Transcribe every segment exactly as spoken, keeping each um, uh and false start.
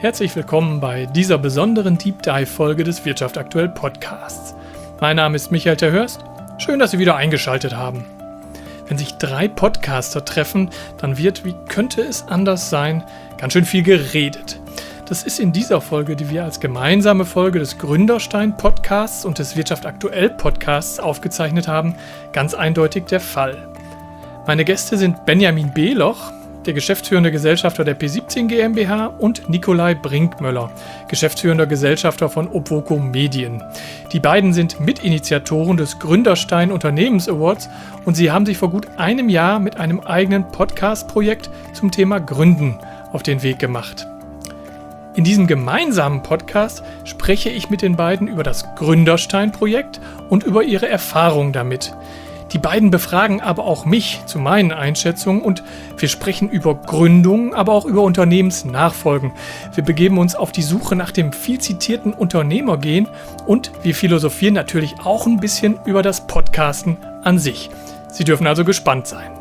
Herzlich willkommen bei dieser besonderen Deep Dive-Folge des Wirtschaft aktuell Podcasts. Mein Name ist Michael Terhörst. Schön, dass Sie wieder eingeschaltet haben. Wenn sich drei Podcaster treffen, dann wird, wie könnte es anders sein, ganz schön viel geredet. Das ist in dieser Folge, die wir als gemeinsame Folge des Gründerstein-Podcasts und des Wirtschaft aktuell Podcasts aufgezeichnet haben, ganz eindeutig der Fall. Meine Gäste sind Benjamin Beloch, der geschäftsführende Gesellschafter der P siebzehn GmbH, und Nikolai Brinkmöller, geschäftsführender Gesellschafter von Obvoco Medien. Die beiden sind Mitinitiatoren des Gründerstein Unternehmens Awards und sie haben sich vor gut einem Jahr mit einem eigenen Podcast-Projekt zum Thema Gründen auf den Weg gemacht. In diesem gemeinsamen Podcast spreche ich mit den beiden über das Gründerstein-Projekt und über ihre Erfahrungen damit. Die beiden befragen aber auch mich zu meinen Einschätzungen und wir sprechen über Gründung, aber auch über Unternehmensnachfolgen. Wir begeben uns auf die Suche nach dem viel zitierten Unternehmergehen und wir philosophieren natürlich auch ein bisschen über das Podcasten an sich. Sie dürfen also gespannt sein.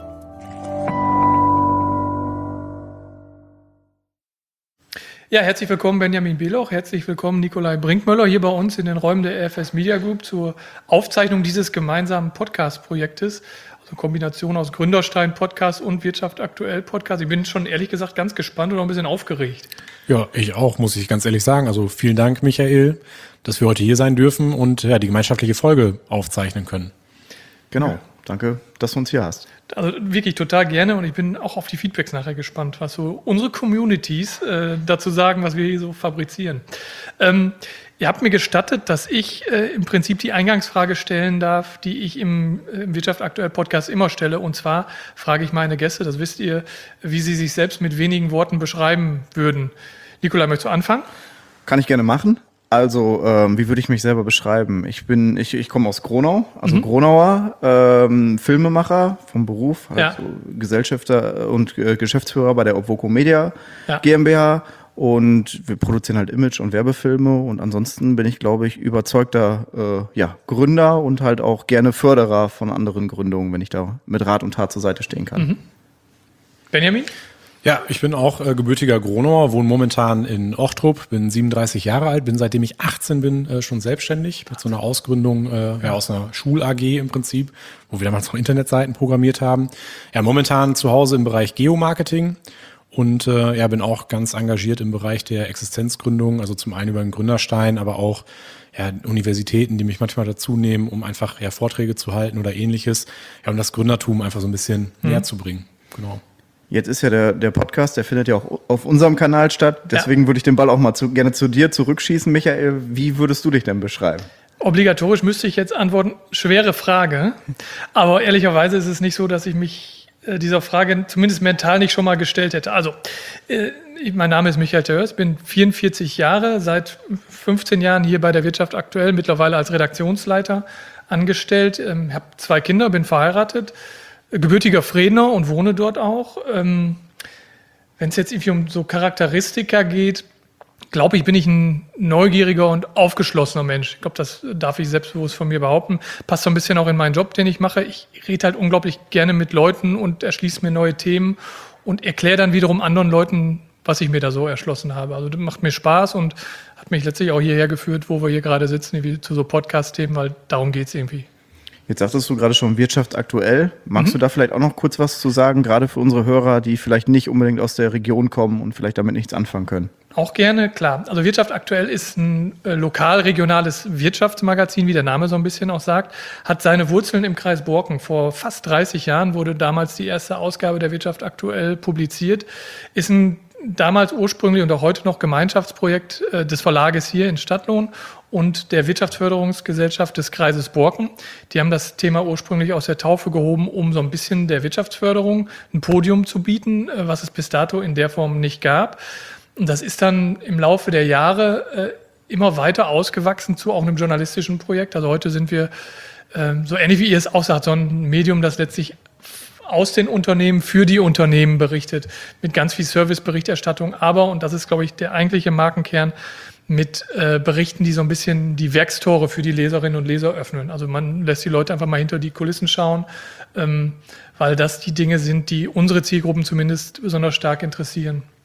Ja, herzlich willkommen Benjamin Beloch, herzlich willkommen Nikolai Brinkmöller hier bei uns in den Räumen der R F S Media Group zur Aufzeichnung dieses gemeinsamen Podcast-Projektes. Also Kombination aus Gründerstein-Podcast und Wirtschaft aktuell Podcast. Ich bin schon ehrlich gesagt ganz gespannt und auch ein bisschen aufgeregt. Ja, ich auch, muss ich ganz ehrlich sagen. Also vielen Dank, Michael, dass wir heute hier sein dürfen und ja, die gemeinschaftliche Folge aufzeichnen können. Genau, ja. Danke, dass du uns hier hast. Also wirklich total gerne und ich bin auch auf die Feedbacks nachher gespannt, was so unsere Communities äh, dazu sagen, was wir hier so fabrizieren. Ähm, ihr habt mir gestattet, dass ich äh, im Prinzip die Eingangsfrage stellen darf, die ich im, äh, im Wirtschaft aktuell Podcast immer stelle. Und zwar frage ich meine Gäste, das wisst ihr, wie sie sich selbst mit wenigen Worten beschreiben würden. Nikolai, möchtest du anfangen? Kann ich gerne machen. Also, ähm, wie würde ich mich selber beschreiben? Ich bin, ich, ich komme aus Gronau, also mhm. Gronauer, ähm, Filmemacher vom Beruf, halt ja. so Gesellschafter und äh, Geschäftsführer bei der Obvoco Media ja. GmbH und wir produzieren halt Image- und Werbefilme und ansonsten bin ich, glaube ich, überzeugter äh, ja, Gründer und halt auch gerne Förderer von anderen Gründungen, wenn ich da mit Rat und Tat zur Seite stehen kann. Mhm. Benjamin? Ja, ich bin auch äh, gebürtiger Gronauer, wohne momentan in Ochtrup, bin siebenunddreißig Jahre alt, bin seitdem ich achtzehn bin äh, schon selbstständig mit so einer Ausgründung äh, ja, aus einer Schul-A G im Prinzip, wo wir damals noch Internetseiten programmiert haben. Ja, momentan zu Hause im Bereich Geomarketing und äh, ja, bin auch ganz engagiert im Bereich der Existenzgründung, also zum einen über den Gründerstein, aber auch ja, Universitäten, die mich manchmal dazu nehmen, um einfach ja, Vorträge zu halten oder ähnliches, ja, um das Gründertum einfach so ein bisschen mhm. näher zu bringen. Genau. Jetzt ist ja der, der Podcast, der findet ja auch auf unserem Kanal statt. Deswegen ja. würde ich den Ball auch mal zu, gerne zu dir zurückschießen. Michael, wie würdest du dich denn beschreiben? Obligatorisch müsste ich jetzt antworten, schwere Frage. Aber ehrlicherweise ist es nicht so, dass ich mich äh, dieser Frage zumindest mental nicht schon mal gestellt hätte. Also, äh, mein Name ist Michael Terhörst, bin vierundvierzig Jahre, seit fünfzehn Jahren hier bei der Wirtschaft aktuell, mittlerweile als Redaktionsleiter angestellt. Ähm, habe zwei Kinder, bin verheiratet. Gebürtiger Fredener und wohne dort auch. Ähm, wenn es jetzt irgendwie um so Charakteristika geht, glaube ich, bin ich ein neugieriger und aufgeschlossener Mensch. Ich glaube, das darf ich selbstbewusst von mir behaupten. Passt so ein bisschen auch in meinen Job, den ich mache. Ich rede halt unglaublich gerne mit Leuten und erschließe mir neue Themen und erkläre dann wiederum anderen Leuten, was ich mir da so erschlossen habe. Also das macht mir Spaß und hat mich letztlich auch hierher geführt, wo wir hier gerade sitzen, irgendwie zu so Podcast-Themen, weil darum geht es irgendwie. Jetzt sagtest du gerade schon Wirtschaft aktuell. Magst Mhm. du da vielleicht auch noch kurz was zu sagen, gerade für unsere Hörer, die vielleicht nicht unbedingt aus der Region kommen und vielleicht damit nichts anfangen können? Auch gerne, klar. Also Wirtschaft aktuell ist ein äh, lokal-regionales Wirtschaftsmagazin, wie der Name so ein bisschen auch sagt, hat seine Wurzeln im Kreis Borken. Vor fast dreißig Jahren wurde damals die erste Ausgabe der Wirtschaft aktuell publiziert. Ist ein damals ursprünglich und auch heute noch Gemeinschaftsprojekt äh, des Verlages hier in Stadtlohn und der Wirtschaftsförderungsgesellschaft des Kreises Borken. Die haben das Thema ursprünglich aus der Taufe gehoben, um so ein bisschen der Wirtschaftsförderung ein Podium zu bieten, äh, was es bis dato in der Form nicht gab. Und das ist dann im Laufe der Jahre äh, immer weiter ausgewachsen zu auch einem journalistischen Projekt. Also heute sind wir, äh, so ähnlich wie ihr es auch sagt, so ein Medium, das letztlich aus den Unternehmen für die Unternehmen berichtet, mit ganz viel Serviceberichterstattung, aber, und das ist, glaube ich, der eigentliche Markenkern, mit äh, Berichten, die so ein bisschen die Werkstore für die Leserinnen und Leser öffnen. Also man lässt die Leute einfach mal hinter die Kulissen schauen, ähm, weil das die Dinge sind, die unsere Zielgruppen zumindest besonders stark interessieren.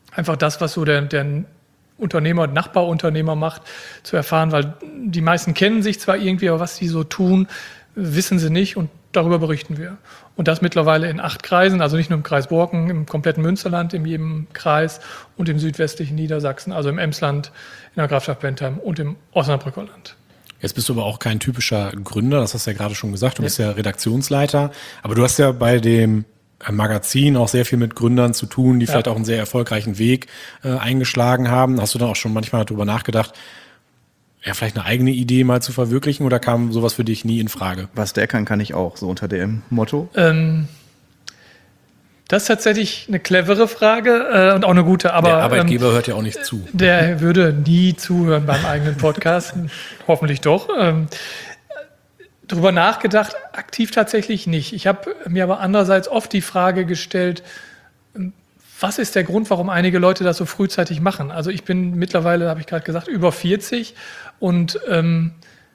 einfach das, was so der, der Unternehmer, Nachbarunternehmer macht, zu erfahren, weil die meisten kennen sich zwar irgendwie, aber was sie so tun, wissen sie nicht und darüber berichten wir. Und das mittlerweile in acht Kreisen, also nicht nur im Kreis Borken, im kompletten Münsterland, in jedem Kreis und im südwestlichen Niedersachsen, also im Emsland, in der Grafschaft Bentheim und im Osnabrücker Land. Jetzt bist du aber auch kein typischer Gründer, das hast du ja gerade schon gesagt, du bist ja Redaktionsleiter, aber du hast ja bei dem Magazin auch sehr viel mit Gründern zu tun, die ja. vielleicht auch einen sehr erfolgreichen Weg äh, eingeschlagen haben. Hast du dann auch schon manchmal darüber nachgedacht, ja, vielleicht eine eigene Idee mal zu verwirklichen oder kam sowas für dich nie in Frage? Was der kann, kann ich auch, so unter dem Motto. Ähm, das ist tatsächlich eine clevere Frage äh, und auch eine gute. Aber der Arbeitgeber ähm, hört ja auch nicht zu. Der würde nie zuhören beim eigenen Podcast. Hoffentlich doch. Ähm, drüber nachgedacht, aktiv tatsächlich nicht. Ich habe mir aber andererseits oft die Frage gestellt, was ist der Grund, warum einige Leute das so frühzeitig machen? Also ich bin mittlerweile, habe ich gerade gesagt, über vierzig und ähm,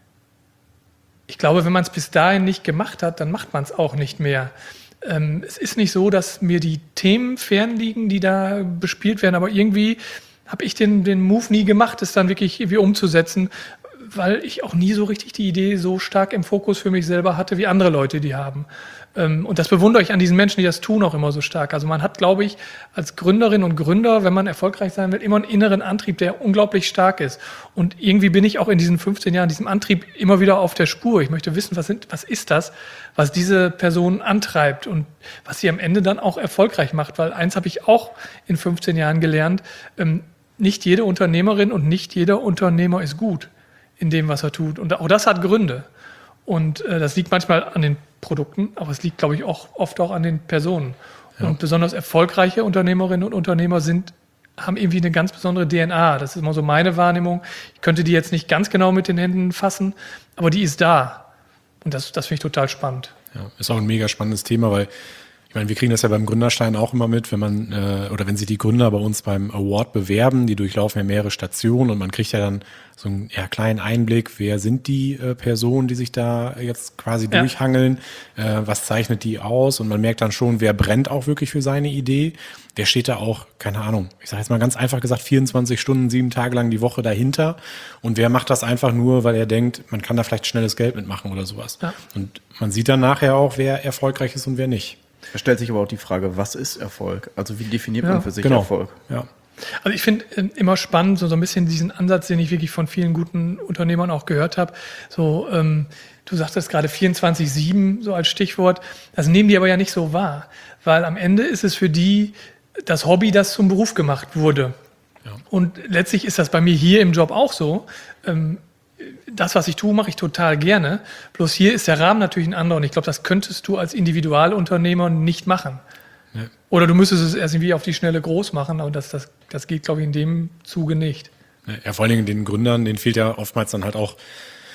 ich glaube, wenn man es bis dahin nicht gemacht hat, dann macht man es auch nicht mehr. Ähm, es ist nicht so, dass mir die Themen fernliegen, die da bespielt werden, aber irgendwie habe ich den, den Move nie gemacht, es dann wirklich irgendwie umzusetzen, weil ich auch nie so richtig die Idee so stark im Fokus für mich selber hatte, wie andere Leute die haben. Und das bewundere ich an diesen Menschen, die das tun, auch immer so stark. Also man hat, glaube ich, als Gründerin und Gründer, wenn man erfolgreich sein will, immer einen inneren Antrieb, der unglaublich stark ist. Und irgendwie bin ich auch in diesen fünfzehn Jahren, diesem Antrieb immer wieder auf der Spur. Ich möchte wissen, was, sind, was ist das, was diese Person antreibt und was sie am Ende dann auch erfolgreich macht. Weil eins habe ich auch in fünfzehn Jahren gelernt, nicht jede Unternehmerin und nicht jeder Unternehmer ist gut in dem, was er tut. Und auch das hat Gründe. Und äh, das liegt manchmal an den Produkten, aber es liegt, glaube ich, auch oft auch an den Personen. Ja. Und besonders erfolgreiche Unternehmerinnen und Unternehmer sind, haben irgendwie eine ganz besondere D N A. Das ist immer so meine Wahrnehmung. Ich könnte die jetzt nicht ganz genau mit den Händen fassen, aber die ist da. Und das, das finde ich total spannend. Ja, ist auch ein mega spannendes Thema, weil ich meine, wir kriegen das ja beim Gründerstein auch immer mit, wenn man äh, oder wenn sich die Gründer bei uns beim Award bewerben, die durchlaufen ja mehrere Stationen und man kriegt ja dann so einen ja, kleinen Einblick, wer sind die äh, Personen, die sich da jetzt quasi ja. durchhangeln, äh, was zeichnet die aus und man merkt dann schon, wer brennt auch wirklich für seine Idee, wer steht da auch, keine Ahnung, ich sage jetzt mal ganz einfach gesagt, vierundzwanzig Stunden, sieben Tage lang die Woche dahinter und wer macht das einfach nur, weil er denkt, man kann da vielleicht schnelles Geld mitmachen oder sowas. Ja. Und man sieht dann nachher auch, wer erfolgreich ist und wer nicht. Da stellt sich aber auch die Frage, was ist Erfolg? Also wie definiert ja, man für sich genau. Erfolg? Ja. Also ich finde äh, immer spannend, so, so ein bisschen diesen Ansatz, den ich wirklich von vielen guten Unternehmern auch gehört habe. So, ähm, du sagtest gerade vierundzwanzig sieben so als Stichwort. Das nehmen die aber ja nicht so wahr. Weil am Ende ist es für die das Hobby, das zum Beruf gemacht wurde. Ja. Und letztlich ist das bei mir hier im Job auch so. Ähm, Das, was ich tue, mache ich total gerne. Bloß hier ist der Rahmen natürlich ein anderer. Und ich glaube, das könntest du als Individualunternehmer nicht machen. Ja. Oder du müsstest es erst irgendwie auf die Schnelle groß machen. Aber das, das, das geht, glaube ich, in dem Zuge nicht. Ja, vor allen Dingen den Gründern, denen fehlt ja oftmals dann halt auch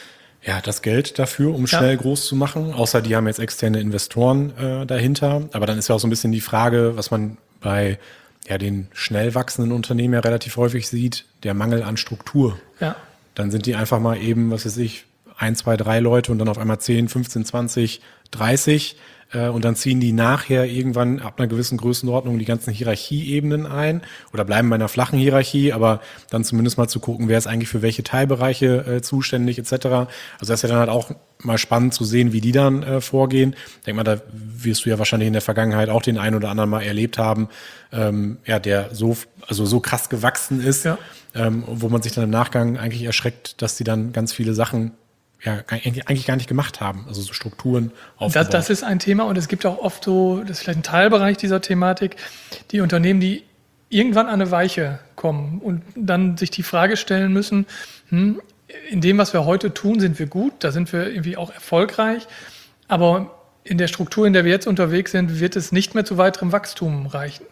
ja, das Geld dafür, um schnell ja. groß zu machen. Außer die haben jetzt externe Investoren äh, dahinter. Aber dann ist ja auch so ein bisschen die Frage, was man bei ja, den schnell wachsenden Unternehmen ja relativ häufig sieht, der Mangel an Struktur. Ja. Dann sind die einfach mal eben, was weiß ich, ein, zwei, drei Leute und dann auf einmal zehn, fünfzehn, zwanzig, dreißig äh, und dann ziehen die nachher irgendwann ab einer gewissen Größenordnung die ganzen Hierarchieebenen ein oder bleiben bei einer flachen Hierarchie, aber dann zumindest mal zu gucken, wer ist eigentlich für welche Teilbereiche äh, zuständig et cetera. Also das ist ja dann halt auch mal spannend zu sehen, wie die dann äh, vorgehen. Ich denke mal, da wirst du ja wahrscheinlich in der Vergangenheit auch den einen oder anderen mal erlebt haben, ähm, ja, der so, also so krass gewachsen ist, ja. ähm, wo man sich dann im Nachgang eigentlich erschreckt, dass die dann ganz viele Sachen ja eigentlich gar nicht gemacht haben, also so Strukturen aufgebaut. Das, das ist ein Thema und es gibt auch oft so, das ist vielleicht ein Teilbereich dieser Thematik, die Unternehmen, die irgendwann an eine Weiche kommen und dann sich die Frage stellen müssen, hm, in dem, was wir heute tun, sind wir gut, da sind wir irgendwie auch erfolgreich, aber in der Struktur, in der wir jetzt unterwegs sind, wird es nicht mehr zu weiterem Wachstum reichen.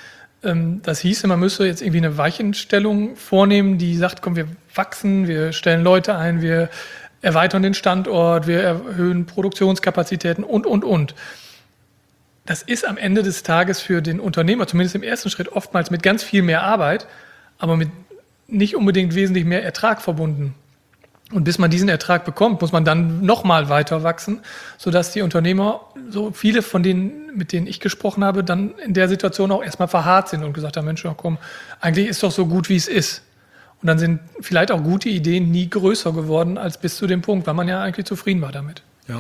Das hieße, man müsste jetzt irgendwie eine Weichenstellung vornehmen, die sagt, komm, wir wachsen, wir stellen Leute ein, wir erweitern den Standort, wir erhöhen Produktionskapazitäten und, und, und. Das ist am Ende des Tages für den Unternehmer, zumindest im ersten Schritt, oftmals mit ganz viel mehr Arbeit, aber mit nicht unbedingt wesentlich mehr Ertrag verbunden. Und bis man diesen Ertrag bekommt, muss man dann nochmal weiter wachsen, sodass die Unternehmer, so viele von denen, mit denen ich gesprochen habe, dann in der Situation auch erstmal verharrt sind und gesagt haben, Mensch, komm, eigentlich ist doch so gut, wie es ist. Und dann sind vielleicht auch gute Ideen nie größer geworden als bis zu dem Punkt, weil man ja eigentlich zufrieden war damit. Ja.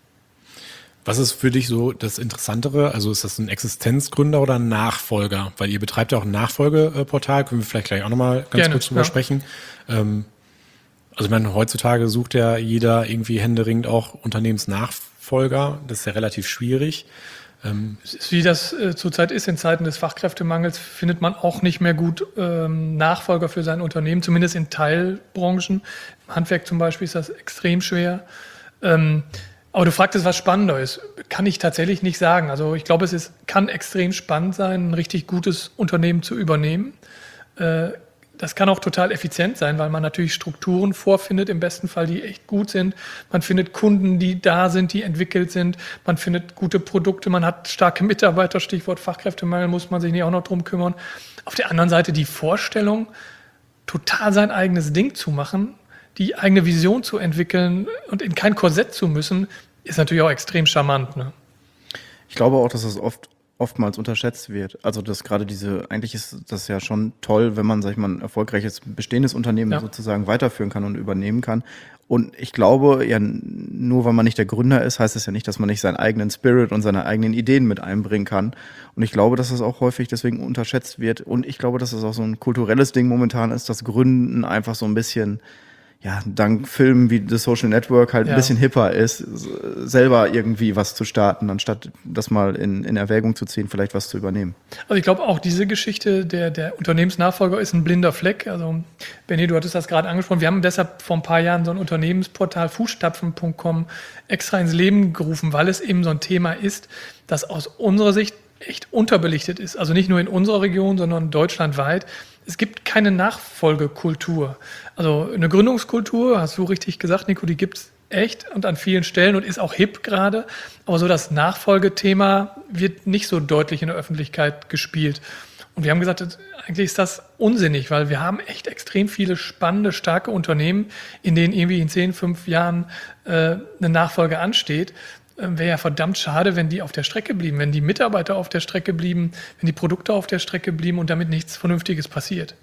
Was ist für dich so das Interessantere? Also ist das ein Existenzgründer oder ein Nachfolger? Weil ihr betreibt ja auch ein Nachfolgeportal, können wir vielleicht gleich auch nochmal ganz Gerne, kurz drüber ja. sprechen. Ähm, also ich meine, heutzutage sucht ja jeder irgendwie händeringend auch Unternehmensnachfolger. Das ist ja relativ schwierig. Ähm, Es ist, wie das äh, zurzeit ist, in Zeiten des Fachkräftemangels findet man auch nicht mehr gut ähm, Nachfolger für sein Unternehmen, zumindest in Teilbranchen. Im Handwerk zum Beispiel ist das extrem schwer. Ähm, aber du fragtest, was spannender ist. Kann ich tatsächlich nicht sagen. Also ich glaube, es ist, kann extrem spannend sein, ein richtig gutes Unternehmen zu übernehmen. Äh, Das kann auch total effizient sein, weil man natürlich Strukturen vorfindet, im besten Fall, die echt gut sind. Man findet Kunden, die da sind, die entwickelt sind. Man findet gute Produkte, man hat starke Mitarbeiter, Stichwort Fachkräftemangel, muss man sich nicht auch noch drum kümmern. Auf der anderen Seite die Vorstellung, total sein eigenes Ding zu machen, die eigene Vision zu entwickeln und in kein Korsett zu müssen, ist natürlich auch extrem charmant, ne? Ich glaube auch, dass das oft oftmals unterschätzt wird. Also dass gerade diese, eigentlich ist das ja schon toll, wenn man, sag ich mal, ein erfolgreiches bestehendes Unternehmen Ja. sozusagen weiterführen kann und übernehmen kann. Und ich glaube, ja, nur weil man nicht der Gründer ist, heißt es ja nicht, dass man nicht seinen eigenen Spirit und seine eigenen Ideen mit einbringen kann. Und ich glaube, dass das auch häufig deswegen unterschätzt wird. Und ich glaube, dass das auch so ein kulturelles Ding momentan ist, dass Gründen einfach so ein bisschen, ja, dank Filmen wie The Social Network halt Ja. ein bisschen hipper ist, s- selber irgendwie was zu starten, anstatt das mal in, in Erwägung zu ziehen, vielleicht was zu übernehmen. Also ich glaube auch diese Geschichte, der, der Unternehmensnachfolger ist ein blinder Fleck. Also Benny, du hattest das gerade angesprochen. Wir haben deshalb vor ein paar Jahren so ein Unternehmensportal fußstapfen punkt com extra ins Leben gerufen, weil es eben so ein Thema ist, das aus unserer Sicht echt unterbelichtet ist. Also nicht nur in unserer Region, sondern deutschlandweit. Es gibt keine Nachfolgekultur. Also eine Gründungskultur, hast du richtig gesagt, Nico, die gibt es echt und an vielen Stellen und ist auch hip gerade. Aber so das Nachfolgethema wird nicht so deutlich in der Öffentlichkeit gespielt. Und wir haben gesagt, das- eigentlich ist das unsinnig, weil wir haben echt extrem viele spannende, starke Unternehmen, in denen irgendwie in zehn, fünf Jahren äh, eine Nachfolge ansteht. Ähm, Wäre ja verdammt schade, wenn die auf der Strecke blieben, wenn die Mitarbeiter auf der Strecke blieben, wenn die Produkte auf der Strecke blieben und damit nichts Vernünftiges passiert.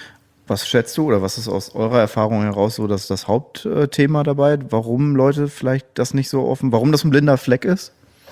Was schätzt du oder was ist aus eurer Erfahrung heraus so das, das Hauptthema dabei? Warum Leute vielleicht das nicht so offen, warum das ein blinder Fleck ist?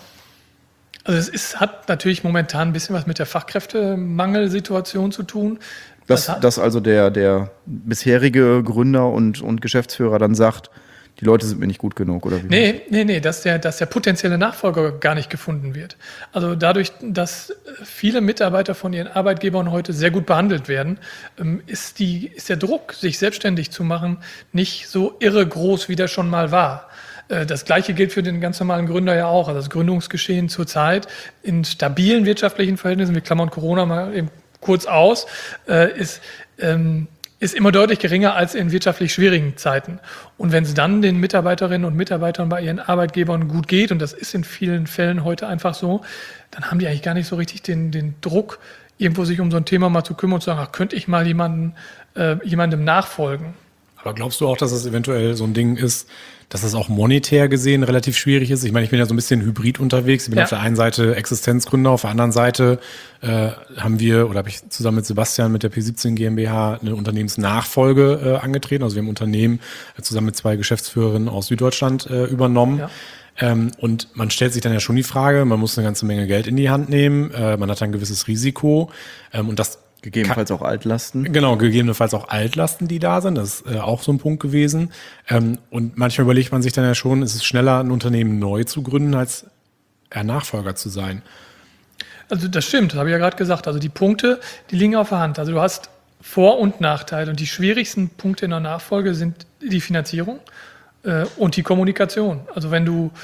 Also es ist, hat natürlich momentan ein bisschen was mit der Fachkräftemangelsituation zu tun. Dass, Das hat- dass also der, der bisherige Gründer und, und Geschäftsführer dann sagt, die Leute sind mir nicht gut genug, oder wie? Nee, nee, nee, dass der, dass der potenzielle Nachfolger gar nicht gefunden wird. Also dadurch, dass viele Mitarbeiter von ihren Arbeitgebern heute sehr gut behandelt werden, ähm, ist, die, ist der Druck, sich selbstständig zu machen, nicht so irre groß, wie der schon mal war. Äh, Das Gleiche gilt für den ganz normalen Gründer ja auch. Also das Gründungsgeschehen zurzeit in stabilen wirtschaftlichen Verhältnissen, wir klammern Corona mal eben kurz aus, äh, ist, ähm, ist immer deutlich geringer als in wirtschaftlich schwierigen Zeiten. Und wenn es dann den Mitarbeiterinnen und Mitarbeitern bei ihren Arbeitgebern gut geht, und das ist in vielen Fällen heute einfach so, dann haben die eigentlich gar nicht so richtig den, den Druck, irgendwo sich um so ein Thema mal zu kümmern und zu sagen, ach, könnte ich mal jemanden, äh, jemandem nachfolgen. Aber glaubst du auch, dass es eventuell so ein Ding ist, dass es auch monetär gesehen relativ schwierig ist? Ich meine, ich bin ja so ein bisschen hybrid unterwegs. Ich bin Ja. auf der einen Seite Existenzgründer, auf der anderen Seite äh, haben wir, oder habe ich zusammen mit Sebastian mit der P siebzehn GmbH eine Unternehmensnachfolge äh, angetreten. Also wir haben ein Unternehmen äh, zusammen mit zwei Geschäftsführerinnen aus Süddeutschland äh, übernommen. Ja. Ähm, und man stellt sich dann ja schon die Frage, man muss eine ganze Menge Geld in die Hand nehmen, äh, man hat ein gewisses Risiko ähm, und das Gegebenenfalls auch Altlasten. Genau, gegebenenfalls auch Altlasten, die da sind. Das ist äh, auch so ein Punkt gewesen. Ähm, und manchmal überlegt man sich dann ja schon, ist es schneller, ein Unternehmen neu zu gründen, als eher Nachfolger zu sein. Also das stimmt, das habe ich ja gerade gesagt. Also die Punkte, die liegen auf der Hand. Also du hast Vor- und Nachteile. Und die schwierigsten Punkte in der Nachfolge sind die Finanzierung äh, und die Kommunikation. Also wenn du,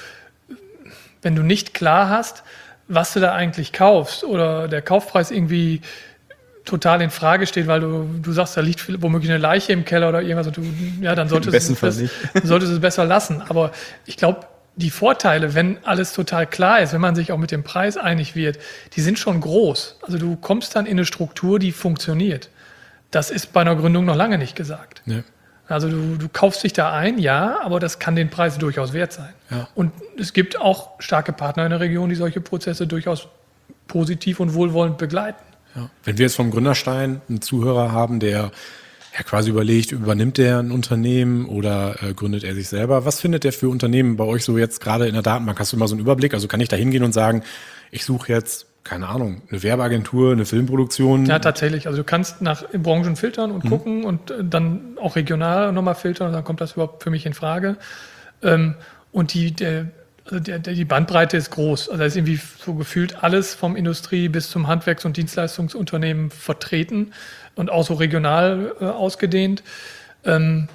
wenn du nicht klar hast, was du da eigentlich kaufst oder der Kaufpreis irgendwie total in Frage steht, weil du, du sagst, da liegt viel- womöglich eine Leiche im Keller oder irgendwas, und du, ja, dann solltest, besten du Fall es, nicht. bess- solltest du es besser lassen. Aber ich glaube, die Vorteile, wenn alles total klar ist, wenn man sich auch mit dem Preis einig wird, die sind schon groß. Also du kommst dann in eine Struktur, die funktioniert. Das ist bei einer Gründung noch lange nicht gesagt. Ne? Also du, du kaufst dich da ein, ja, aber das kann den Preis durchaus wert sein. Ja. Und es gibt auch starke Partner in der Region, die solche Prozesse durchaus positiv und wohlwollend begleiten. Ja. Wenn wir jetzt vom Gründerstein einen Zuhörer haben, der ja quasi überlegt, übernimmt der ein Unternehmen oder äh, gründet er sich selber, was findet der für Unternehmen bei euch so jetzt gerade in der Datenbank? Hast du immer so einen Überblick? Also kann ich da hingehen und sagen, ich suche jetzt, keine Ahnung, eine Werbeagentur, eine Filmproduktion? Ja, tatsächlich. Also du kannst nach Branchen filtern und Mhm. gucken und äh, dann auch regional nochmal filtern und dann kommt das überhaupt für mich in Frage. Ähm, und die, der, also der, der, die Bandbreite ist groß. Also da ist irgendwie so gefühlt alles vom Industrie- bis zum Handwerks- und Dienstleistungsunternehmen vertreten und auch so regional äh, ausgedehnt. Ähm,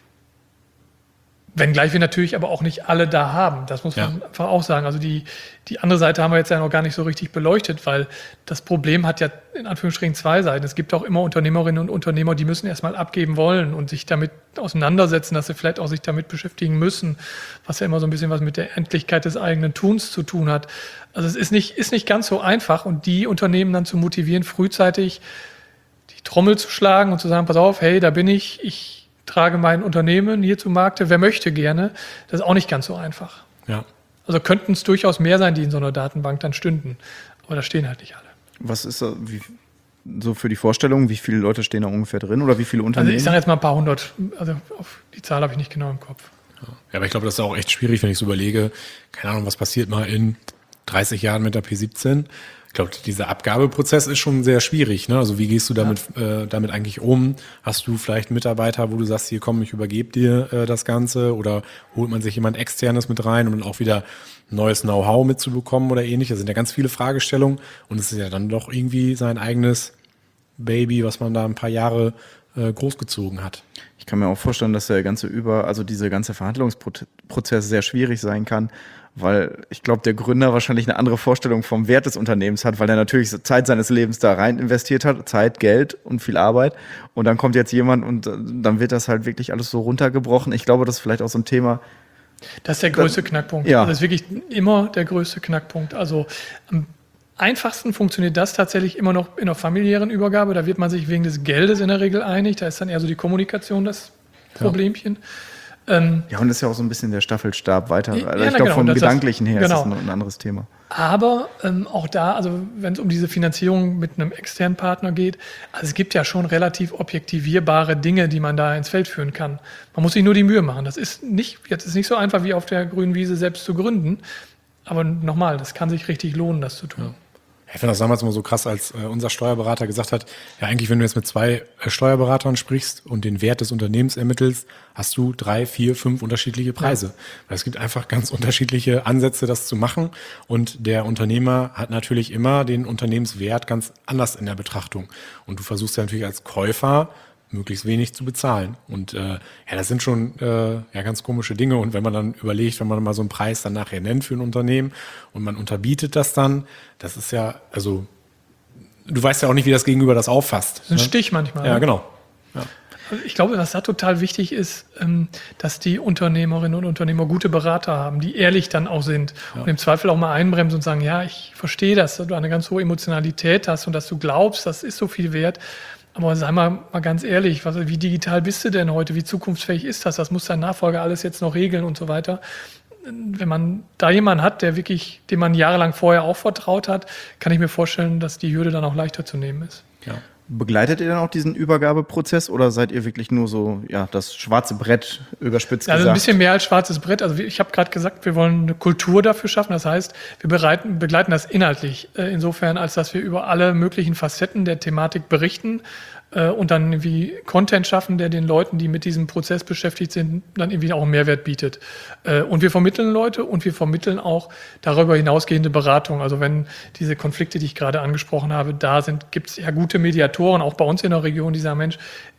Wenngleich wir natürlich aber auch nicht alle da haben. Das muss man Ja. einfach auch sagen. Also die, die andere Seite haben wir jetzt ja noch gar nicht so richtig beleuchtet, weil das Problem hat ja in Anführungsstrichen zwei Seiten. Es gibt auch immer Unternehmerinnen und Unternehmer, die müssen erstmal abgeben wollen und sich damit auseinandersetzen, dass sie vielleicht auch sich damit beschäftigen müssen, was ja immer so ein bisschen was mit der Endlichkeit des eigenen Tuns zu tun hat. Also es ist nicht, ist nicht ganz so einfach und die Unternehmen dann zu motivieren, frühzeitig die Trommel zu schlagen und zu sagen, pass auf, hey, da bin ich, ich trage mein Unternehmen hier zu Markte, wer möchte gerne, das ist auch nicht ganz so einfach. Ja. Also könnten es durchaus mehr sein, die in so einer Datenbank dann stünden, aber da stehen halt nicht alle. Was ist da, wie, so für die Vorstellung, wie viele Leute stehen da ungefähr drin oder wie viele Also Unternehmen? ich sage jetzt mal ein paar hundert, also auf die Zahl habe ich nicht genau im Kopf. Ja, aber ich glaube, das ist auch echt schwierig, wenn ich so überlege, keine Ahnung, was passiert mal in dreißig Jahren mit der P siebzehn. Ich glaube, dieser Abgabeprozess ist schon sehr schwierig. Ne? Also wie gehst du damit, ja. äh, damit eigentlich um? Hast du vielleicht einen Mitarbeiter, wo du sagst, hier komm, ich übergebe dir äh, das Ganze? Oder holt man sich jemand Externes mit rein, um dann auch wieder neues Know-how mitzubekommen oder ähnlich? Das sind ja ganz viele Fragestellungen und es ist ja dann doch irgendwie sein eigenes Baby, was man da ein paar Jahre äh, großgezogen hat. Ich kann mir auch vorstellen, dass der ganze über, also dieser ganze Verhandlungsprozess sehr schwierig sein kann, weil ich glaube, der Gründer wahrscheinlich eine andere Vorstellung vom Wert des Unternehmens hat, weil er natürlich Zeit seines Lebens da rein investiert hat, Zeit, Geld und viel Arbeit. Und dann kommt jetzt jemand und dann wird das halt wirklich alles so runtergebrochen. Ich glaube, das ist vielleicht auch so ein Thema. Das ist der größte Knackpunkt. Ja. Das ist wirklich immer der größte Knackpunkt. Also am einfachsten funktioniert das tatsächlich immer noch in der familiären Übergabe. Da wird man sich wegen des Geldes in der Regel einig. Da ist dann eher so die Kommunikation das Problemchen. Ähm, Ja, und das ist ja auch so ein bisschen der Staffelstab weiter. Ja, Also na ich glaube, genau, vom das- Gedanklichen her genau. ist das ein anderes Thema. Aber ähm, auch da, also wenn es um diese Finanzierung mit einem externen Partner geht, also es gibt ja schon relativ objektivierbare Dinge, die man da ins Feld führen kann. Man muss sich nur die Mühe machen. Das ist nicht, jetzt ist nicht so einfach wie auf der grünen Wiese selbst zu gründen. Aber nochmal, das kann sich richtig lohnen, das zu tun. Ich fand das damals immer so krass, als äh, unser Steuerberater gesagt hat, ja eigentlich, wenn du jetzt mit zwei äh, Steuerberatern sprichst und den Wert des Unternehmens ermittelst, hast du drei, vier, fünf unterschiedliche Preise. Ja. Weil es gibt einfach ganz unterschiedliche Ansätze, das zu machen. Und der Unternehmer hat natürlich immer den Unternehmenswert ganz anders in der Betrachtung. Und du versuchst ja natürlich als Käufer möglichst wenig zu bezahlen. Und äh, ja, das sind schon äh, ja ganz komische Dinge. Und wenn man dann überlegt, wenn man mal so einen Preis dann nachher nennt für ein Unternehmen und man unterbietet das dann, das ist ja, also du weißt ja auch nicht, wie das Gegenüber das auffasst. Das ist ein ne? Stich manchmal. Ja, ne? genau. Ja. Also ich glaube, was da total wichtig ist, ähm, dass die Unternehmerinnen und Unternehmer gute Berater haben, die ehrlich dann auch sind Ja. und im Zweifel auch mal einbremsen und sagen, ja, ich verstehe das, dass du eine ganz hohe Emotionalität hast und dass du glaubst, das ist so viel wert. Aber sei mal, mal ganz ehrlich, was, wie digital bist du denn heute? Wie zukunftsfähig ist das? Das muss dein Nachfolger alles jetzt noch regeln und so weiter. Wenn man da jemanden hat, der wirklich, dem man jahrelang vorher auch vertraut hat, kann ich mir vorstellen, dass die Hürde dann auch leichter zu nehmen ist. Ja. Begleitet ihr dann auch diesen Übergabeprozess oder seid ihr wirklich nur so, ja, das schwarze Brett überspitzt Also gesagt? ein bisschen mehr als schwarzes Brett. Also ich habe gerade gesagt, wir wollen eine Kultur dafür schaffen. Das heißt, wir bereiten, begleiten das inhaltlich. Äh, insofern, als dass wir über alle möglichen Facetten der Thematik berichten äh, und dann irgendwie Content schaffen, der den Leuten, die mit diesem Prozess beschäftigt sind, dann irgendwie auch einen Mehrwert bietet. Äh, und wir vermitteln Leute und wir vermitteln auch darüber hinausgehende Beratung. Also wenn diese Konflikte, die ich gerade angesprochen habe, da sind, gibt es ja gute Mediatoren, auch bei uns in der Region, die sagen, Mensch,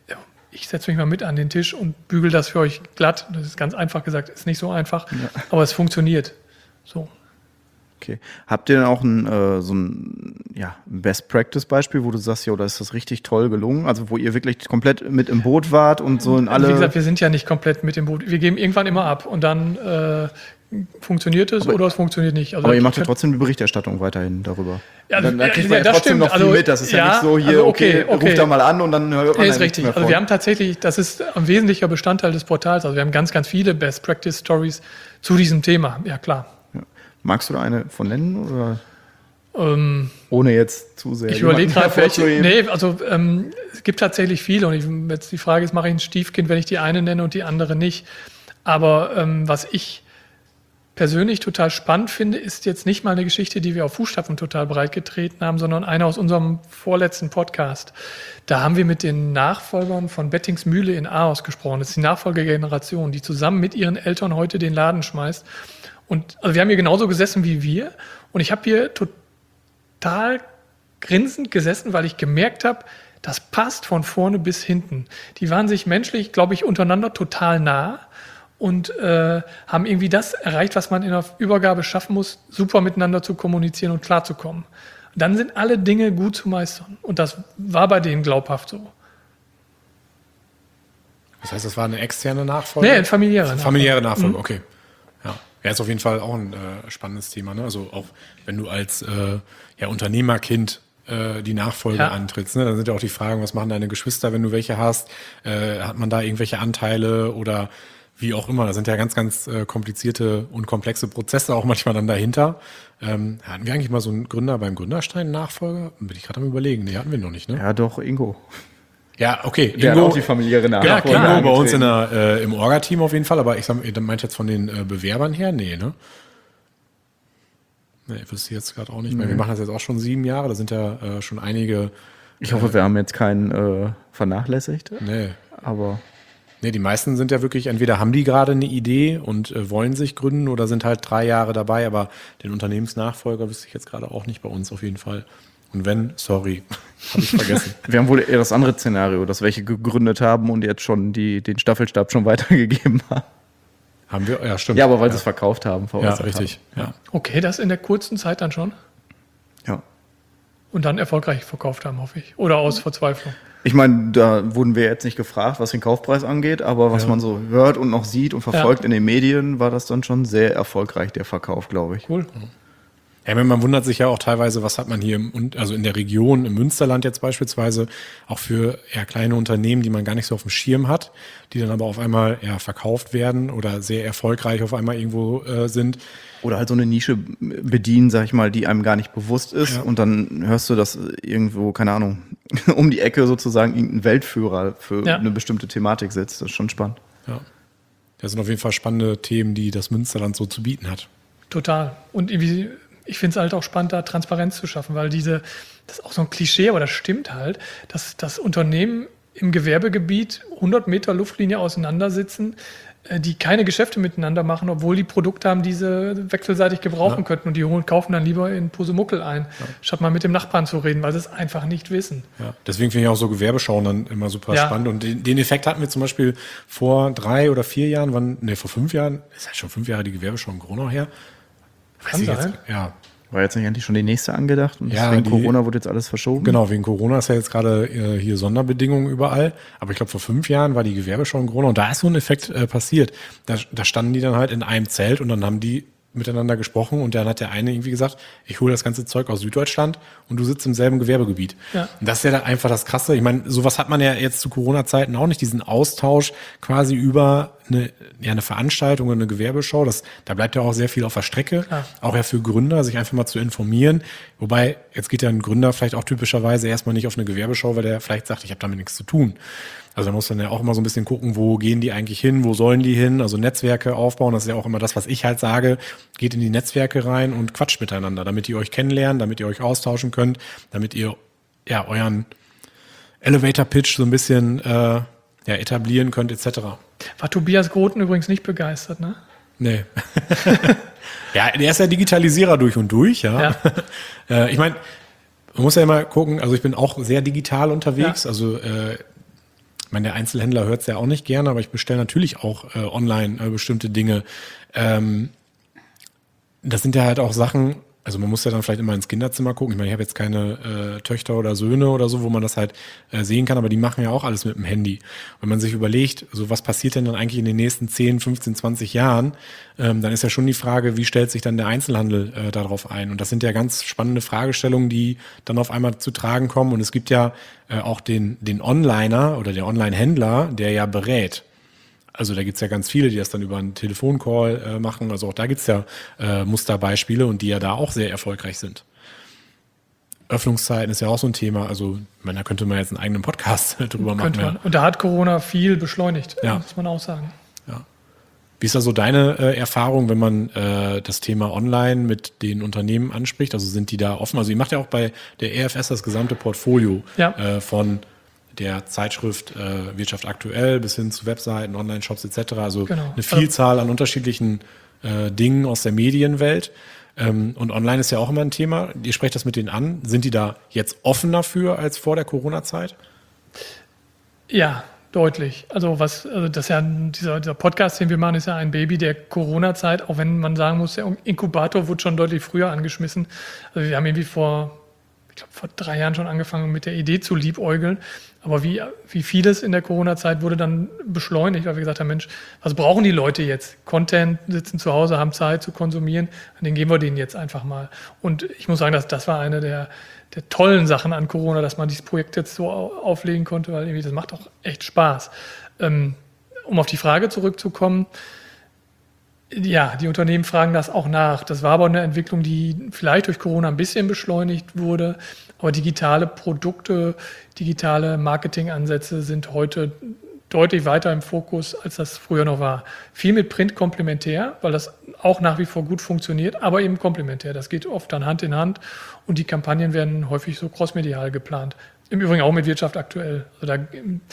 ich setze mich mal mit an den Tisch und bügel das für euch glatt. Das ist ganz einfach gesagt, ist nicht so einfach, ja. Aber es funktioniert. So. Okay. Habt ihr denn auch ein, äh, so ein ja, Best-Practice-Beispiel, wo du sagst, ja, da ist das richtig toll gelungen? Also wo ihr wirklich komplett mit im Boot wart und so in alle... Wie gesagt, wir sind ja nicht komplett mit dem Boot. Wir geben irgendwann immer ab und dann äh, funktioniert es aber, oder es funktioniert nicht. Also aber ihr macht ja trotzdem die Berichterstattung weiterhin darüber. Ja, dann, dann kriegt ja, man ja trotzdem stimmt. noch viel also, mit. Das ist ja, ja nicht so hier, also okay, okay, okay, ruft da mal an und dann hört man ja, da ist richtig. nichts mehr von. Also wir haben tatsächlich, das ist ein wesentlicher Bestandteil des Portals. Also wir haben ganz, ganz viele Best-Practice-Stories zu diesem Thema. Ja, klar. Ja. Magst du da eine von nennen oder... Ähm, Ohne jetzt zu sehr. Ich überlege gerade, welche. Nee, also ähm, es gibt tatsächlich viele. Und ich, jetzt die Frage ist, mache ich ein Stiefkind, wenn ich die eine nenne und die andere nicht. Aber ähm, was ich persönlich total spannend finde, ist jetzt nicht mal eine Geschichte, die wir auf Fußstapfen total breit getreten haben, sondern eine aus unserem vorletzten Podcast. Da haben wir mit den Nachfolgern von Bettings Mühle in Ahaus gesprochen. Das ist die Nachfolgegeneration, die zusammen mit ihren Eltern heute den Laden schmeißt. Und also wir haben hier genauso gesessen wie wir. Und ich habe hier total total grinsend gesessen, weil ich gemerkt habe, das passt von vorne bis hinten. Die waren sich menschlich, glaube ich, untereinander total nah und äh, haben irgendwie das erreicht, was man in der Übergabe schaffen muss, super miteinander zu kommunizieren und klarzukommen. Dann sind alle Dinge gut zu meistern. Und das war bei denen glaubhaft so. Das heißt, das war eine externe Nachfolge? Nee, eine familiäre Nachfolge. Familiäre Nachfolge, mhm. okay. Ja. Ja, ist auf jeden Fall auch ein äh, spannendes Thema. Ne? Also auch wenn du als äh, ja, Unternehmerkind äh, die Nachfolge ja. antrittst, ne? Dann sind ja auch die Fragen, was machen deine Geschwister, wenn du welche hast? Äh, hat man da irgendwelche Anteile oder wie auch immer? Da sind ja ganz, ganz äh, komplizierte und komplexe Prozesse auch manchmal dann dahinter. Ähm, hatten wir eigentlich mal so einen Gründer beim Gründerstein-Nachfolger? Bin ich gerade am Überlegen. Nee, hatten wir noch nicht, ne? Ja, doch, Ingo. Ja, okay. Der Ingo, hat auch die familiäre Nachfolge. Ja, klar, Ingo bei uns in der, äh, im Orga-Team auf jeden Fall, aber ich sag, ihr meint jetzt von den äh, Bewerbern her? Nee, ne? Nee, wüsste ich jetzt gerade auch nicht mehr. Nee. Wir machen das jetzt auch schon sieben Jahre, da sind ja äh, schon einige. Ich hoffe, äh, wir haben jetzt keinen äh, vernachlässigt. Nee. Aber. Nee, die meisten sind ja wirklich, entweder haben die gerade eine Idee und äh, wollen sich gründen oder sind halt drei Jahre dabei, aber den Unternehmensnachfolger wüsste ich jetzt gerade auch nicht bei uns auf jeden Fall. Und wenn, sorry, habe ich vergessen. Wir haben wohl eher das andere Szenario, dass welche gegründet haben und jetzt schon die, den Staffelstab schon weitergegeben haben. Haben wir? Ja, stimmt. Ja, aber weil ja. sie es verkauft haben. Ja, richtig. Haben. Ja. Okay, das in der kurzen Zeit dann schon? Ja. Und dann erfolgreich verkauft haben, hoffe ich. Oder aus Verzweiflung. Ich meine, da wurden wir jetzt nicht gefragt, was den Kaufpreis angeht, aber was ja. man so hört und noch sieht und verfolgt ja. in den Medien, war das dann schon sehr erfolgreich, der Verkauf, glaube ich. Cool. Mhm. Ja, man wundert sich ja auch teilweise, was hat man hier, im, also in der Region, im Münsterland jetzt beispielsweise, auch für ja, kleine Unternehmen, die man gar nicht so auf dem Schirm hat, die dann aber auf einmal ja, verkauft werden oder sehr erfolgreich auf einmal irgendwo äh, sind. Oder halt so eine Nische bedienen, sag ich mal, die einem gar nicht bewusst ist. Ja. Und dann hörst du, dass irgendwo, keine Ahnung, um die Ecke sozusagen irgendein Weltführer für ja. eine bestimmte Thematik sitzt. Das ist schon spannend. Ja, das sind auf jeden Fall spannende Themen, die das Münsterland so zu bieten hat. Total. Und irgendwie... Ich finde es halt auch spannend, da Transparenz zu schaffen, weil diese, das ist auch so ein Klischee, aber das stimmt halt, dass das Unternehmen im Gewerbegebiet hundert Meter Luftlinie auseinandersitzen, die keine Geschäfte miteinander machen, obwohl die Produkte haben, die sie wechselseitig gebrauchen ja. könnten. Und die holen, kaufen dann lieber in Pusemuckel ein, ja. statt mal mit dem Nachbarn zu reden, weil sie es einfach nicht wissen. Ja. Deswegen finde ich auch so Gewerbeschauen dann immer super ja. spannend. Und den, den Effekt hatten wir zum Beispiel vor drei oder vier Jahren, wann, ne, vor fünf Jahren, ist halt schon fünf Jahre die Gewerbeschau in Gronau her. Kann sein. Jetzt, ja. War jetzt nicht endlich schon die nächste angedacht und ja, wegen die, Corona wurde jetzt alles verschoben? Genau, wegen Corona ist ja jetzt gerade äh, hier Sonderbedingungen überall. Aber ich glaube, vor fünf Jahren war die Gewerbeschau in Gronau und da ist so ein Effekt äh, passiert. Da, da standen die dann halt in einem Zelt und dann haben die miteinander gesprochen und dann hat der eine irgendwie gesagt, ich hole das ganze Zeug aus Süddeutschland und du sitzt im selben Gewerbegebiet. Ja. Und das ist ja dann einfach das Krasse. Ich meine, sowas hat man ja jetzt zu Corona-Zeiten auch nicht, diesen Austausch quasi über eine, ja, eine Veranstaltung, eine Gewerbeschau. Das, da bleibt ja auch sehr viel auf der Strecke, ja. auch ja für Gründer, sich einfach mal zu informieren. Wobei, jetzt geht ja ein Gründer vielleicht auch typischerweise erstmal nicht auf eine Gewerbeschau, weil der vielleicht sagt, ich habe damit nichts zu tun. Also da muss man ja auch immer so ein bisschen gucken, wo gehen die eigentlich hin, wo sollen die hin, also Netzwerke aufbauen, das ist ja auch immer das, was ich halt sage, geht in die Netzwerke rein und quatscht miteinander, damit ihr euch kennenlernt, damit ihr euch austauschen könnt, damit ihr ja euren Elevator-Pitch so ein bisschen äh, ja, etablieren könnt, et cetera. War Tobias Groten übrigens nicht begeistert, ne? Nee. Ja, der ist ja Digitalisierer durch und durch, ja. ja. Ich meine, man muss ja immer gucken, also ich bin auch sehr digital unterwegs, ja. also äh, ich meine, der Einzelhändler hört es ja auch nicht gerne, aber ich bestelle natürlich auch äh, online äh, bestimmte Dinge. Ähm, das sind ja halt auch Sachen, also man muss ja dann vielleicht immer ins Kinderzimmer gucken. Ich meine, ich habe jetzt keine äh, Töchter oder Söhne oder so, wo man das halt äh, sehen kann, aber die machen ja auch alles mit dem Handy. Wenn man sich überlegt, so was passiert denn dann eigentlich in den nächsten zehn, fünfzehn, zwanzig Jahren, ähm, dann ist ja schon die Frage, wie stellt sich dann der Einzelhandel äh, darauf ein? Und das sind ja ganz spannende Fragestellungen, die dann auf einmal zu tragen kommen. Und es gibt ja äh, auch den, den Onliner oder der Online-Händler, der ja berät. Also da gibt's ja ganz viele, die das dann über einen Telefoncall äh, machen. Also auch da gibt's ja äh, Musterbeispiele und die ja da auch sehr erfolgreich sind. Öffnungszeiten ist ja auch so ein Thema. Also ich meine, da könnte man jetzt einen eigenen Podcast drüber Könnte machen. man. Und da hat Corona viel beschleunigt, Ja. muss man auch sagen. Ja. Wie ist da so deine äh, Erfahrung, wenn man äh, das Thema Online mit den Unternehmen anspricht? Also sind die da offen? Also ihr macht ja auch bei der E F S das gesamte Portfolio Ja. äh, von der Zeitschrift äh, Wirtschaft aktuell bis hin zu Webseiten, Online-Shops et cetera. Also Genau. eine Vielzahl an unterschiedlichen äh, Dingen aus der Medienwelt. Ähm, und online ist ja auch immer ein Thema. Ihr sprecht das mit denen an. Sind die da jetzt offener für als vor der Corona-Zeit? Ja, deutlich. Also was, also das ist ja dieser, dieser Podcast, den wir machen, ist ja ein Baby der Corona-Zeit, auch wenn man sagen muss, der Inkubator wurde schon deutlich früher angeschmissen. Also wir haben irgendwie vor, ich glaube, vor drei Jahren schon angefangen, mit der Idee zu liebäugeln. Aber wie, wie vieles in der Corona-Zeit wurde dann beschleunigt, weil wir gesagt haben, Mensch, was brauchen die Leute jetzt? Content, sitzen zu Hause, haben Zeit zu konsumieren, den geben wir denen jetzt einfach mal. Und ich muss sagen, dass das war eine der, der tollen Sachen an Corona, dass man dieses Projekt jetzt so auflegen konnte, weil irgendwie das macht auch echt Spaß. Ähm, um auf die Frage zurückzukommen, ja, die Unternehmen fragen das auch nach. Das war aber eine Entwicklung, die vielleicht durch Corona ein bisschen beschleunigt wurde. Aber digitale Produkte, digitale Marketingansätze sind heute deutlich weiter im Fokus, als das früher noch war. Viel mit Print komplementär, weil das auch nach wie vor gut funktioniert, aber eben komplementär. Das geht oft dann Hand in Hand und die Kampagnen werden häufig so crossmedial geplant. Im Übrigen auch mit Wirtschaft aktuell. Also da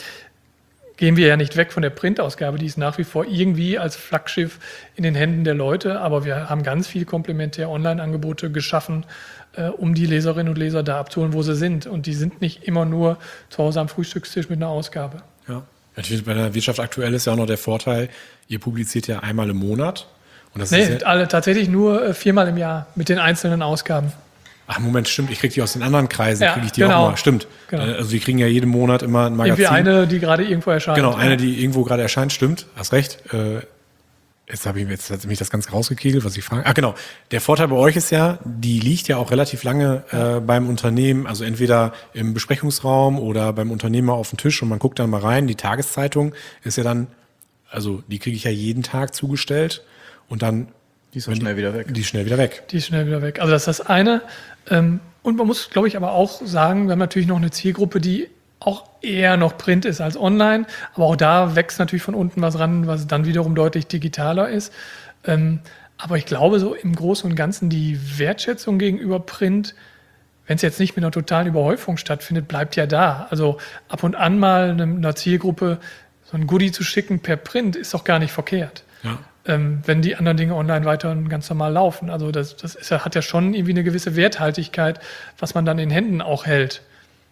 gehen wir ja nicht weg von der Printausgabe, die ist nach wie vor irgendwie als Flaggschiff in den Händen der Leute, aber wir haben ganz viel komplementär Online-Angebote geschaffen, äh, um die Leserinnen und Leser da abzuholen, wo sie sind. Und die sind nicht immer nur zu Hause am Frühstückstisch mit einer Ausgabe. Ja. Natürlich bei der Wirtschaft aktuell ist ja auch noch der Vorteil, ihr publiziert ja einmal im Monat. Und das Nee, ist ja, alle, tatsächlich nur äh, viermal im Jahr mit den einzelnen Ausgaben. ach Moment, stimmt, ich kriege die aus den anderen Kreisen, Ja, kriege ich die genau. auch mal. Stimmt. Genau. Also die kriegen ja jeden Monat immer ein Magazin. Irgendwie eine, die gerade irgendwo erscheint. Genau, eine, die irgendwo gerade erscheint, stimmt, hast recht. Äh, jetzt habe ich jetzt hat mich das ganz rausgekegelt, was ich frage. Ah, genau. Der Vorteil bei euch ist ja, die liegt ja auch relativ lange äh, beim Unternehmen, also entweder im Besprechungsraum oder beim Unternehmer auf dem Tisch und man guckt dann mal rein. Die Tageszeitung ist ja dann, also die kriege ich ja jeden Tag zugestellt und dann Die ist auch schnell wieder weg. Die ist schnell wieder weg. Die ist schnell wieder weg. Also das ist das eine. Ähm, und man muss, glaube ich, aber auch sagen, wir haben natürlich noch eine Zielgruppe, die auch eher noch Print ist als online. Aber auch da wächst natürlich von unten was ran, was dann wiederum deutlich digitaler ist. Ähm, aber ich glaube, so im Großen und Ganzen die Wertschätzung gegenüber Print, wenn es jetzt nicht mit einer totalen Überhäufung stattfindet, bleibt ja da. Also ab und an mal einer Zielgruppe so ein Goodie zu schicken per Print ist doch gar nicht verkehrt. Ja. Ähm, wenn die anderen Dinge online weiter ganz normal laufen. Also das, das ist ja, hat ja schon irgendwie eine gewisse Werthaltigkeit, was man dann in Händen auch hält.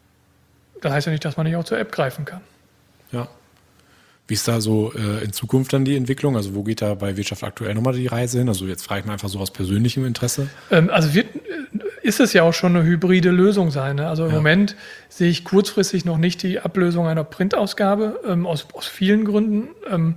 Das heißt ja nicht, dass man nicht auch zur App greifen kann. Ja. Wie ist da so äh, in Zukunft dann die Entwicklung? Also wo geht da bei Wirtschaft aktuell nochmal die Reise hin? Also jetzt frage ich mal einfach so aus persönlichem Interesse. Ähm, also wird, ist es ja auch schon eine hybride Lösung sein. Ne? Also im Ja. Moment sehe ich kurzfristig noch nicht die Ablösung einer Printausgabe, ähm, aus, aus vielen Gründen. Ähm,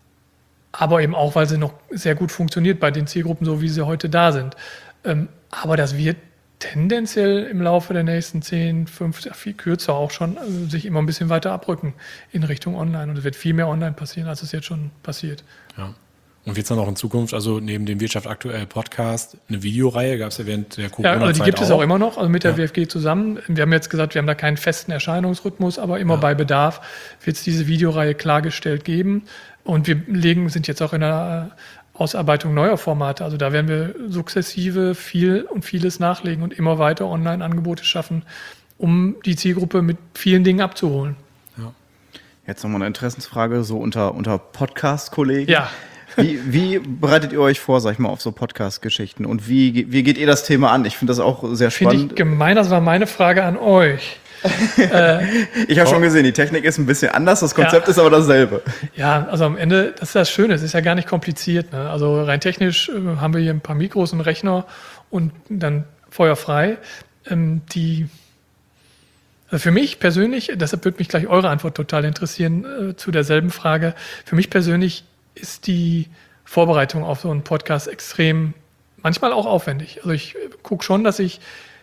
aber eben auch, weil sie noch sehr gut funktioniert bei den Zielgruppen, so wie sie heute da sind. Ähm, aber das wird tendenziell im Laufe der nächsten zehn, fünfzehn, viel kürzer auch schon, also sich immer ein bisschen weiter abrücken in Richtung Online. Und es wird viel mehr online passieren, als es jetzt schon passiert. Ja. Und wird es dann auch in Zukunft, also neben dem Wirtschaft aktuell Podcast, eine Videoreihe, gab es ja während der Ja, Corona-Zeit also die gibt es auch immer noch, also mit der Ja. W F G zusammen. Wir haben jetzt gesagt, wir haben da keinen festen Erscheinungsrhythmus, aber immer Ja. bei Bedarf wird es diese Videoreihe klargestellt geben. Und wir legen, sind jetzt auch in der Ausarbeitung neuer Formate. Also da werden wir sukzessive viel und vieles nachlegen und immer weiter Online-Angebote schaffen, um die Zielgruppe mit vielen Dingen abzuholen. Ja. Jetzt nochmal eine Interessensfrage, so unter, unter Podcast-Kollegen. Ja. Wie, wie bereitet ihr euch vor, sag ich mal, auf so Podcast-Geschichten? Und wie, wie geht ihr das Thema an? Ich finde das auch sehr Finde ich spannend. gemein, das war meine Frage an euch. äh, ich habe schon gesehen, die Technik ist ein bisschen anders, das Konzept ja. ist aber dasselbe. Ja, also am Ende, das ist das Schöne, es ist ja gar nicht kompliziert. Ne? Also rein technisch äh, haben wir hier ein paar Mikros, einen Rechner und dann feuerfrei. Ähm, die, also für mich persönlich, deshalb würde mich gleich eure Antwort total interessieren äh, zu derselben Frage. Für mich persönlich ist die Vorbereitung auf so einen Podcast extrem, manchmal auch aufwendig. Also ich gucke schon, dass ich,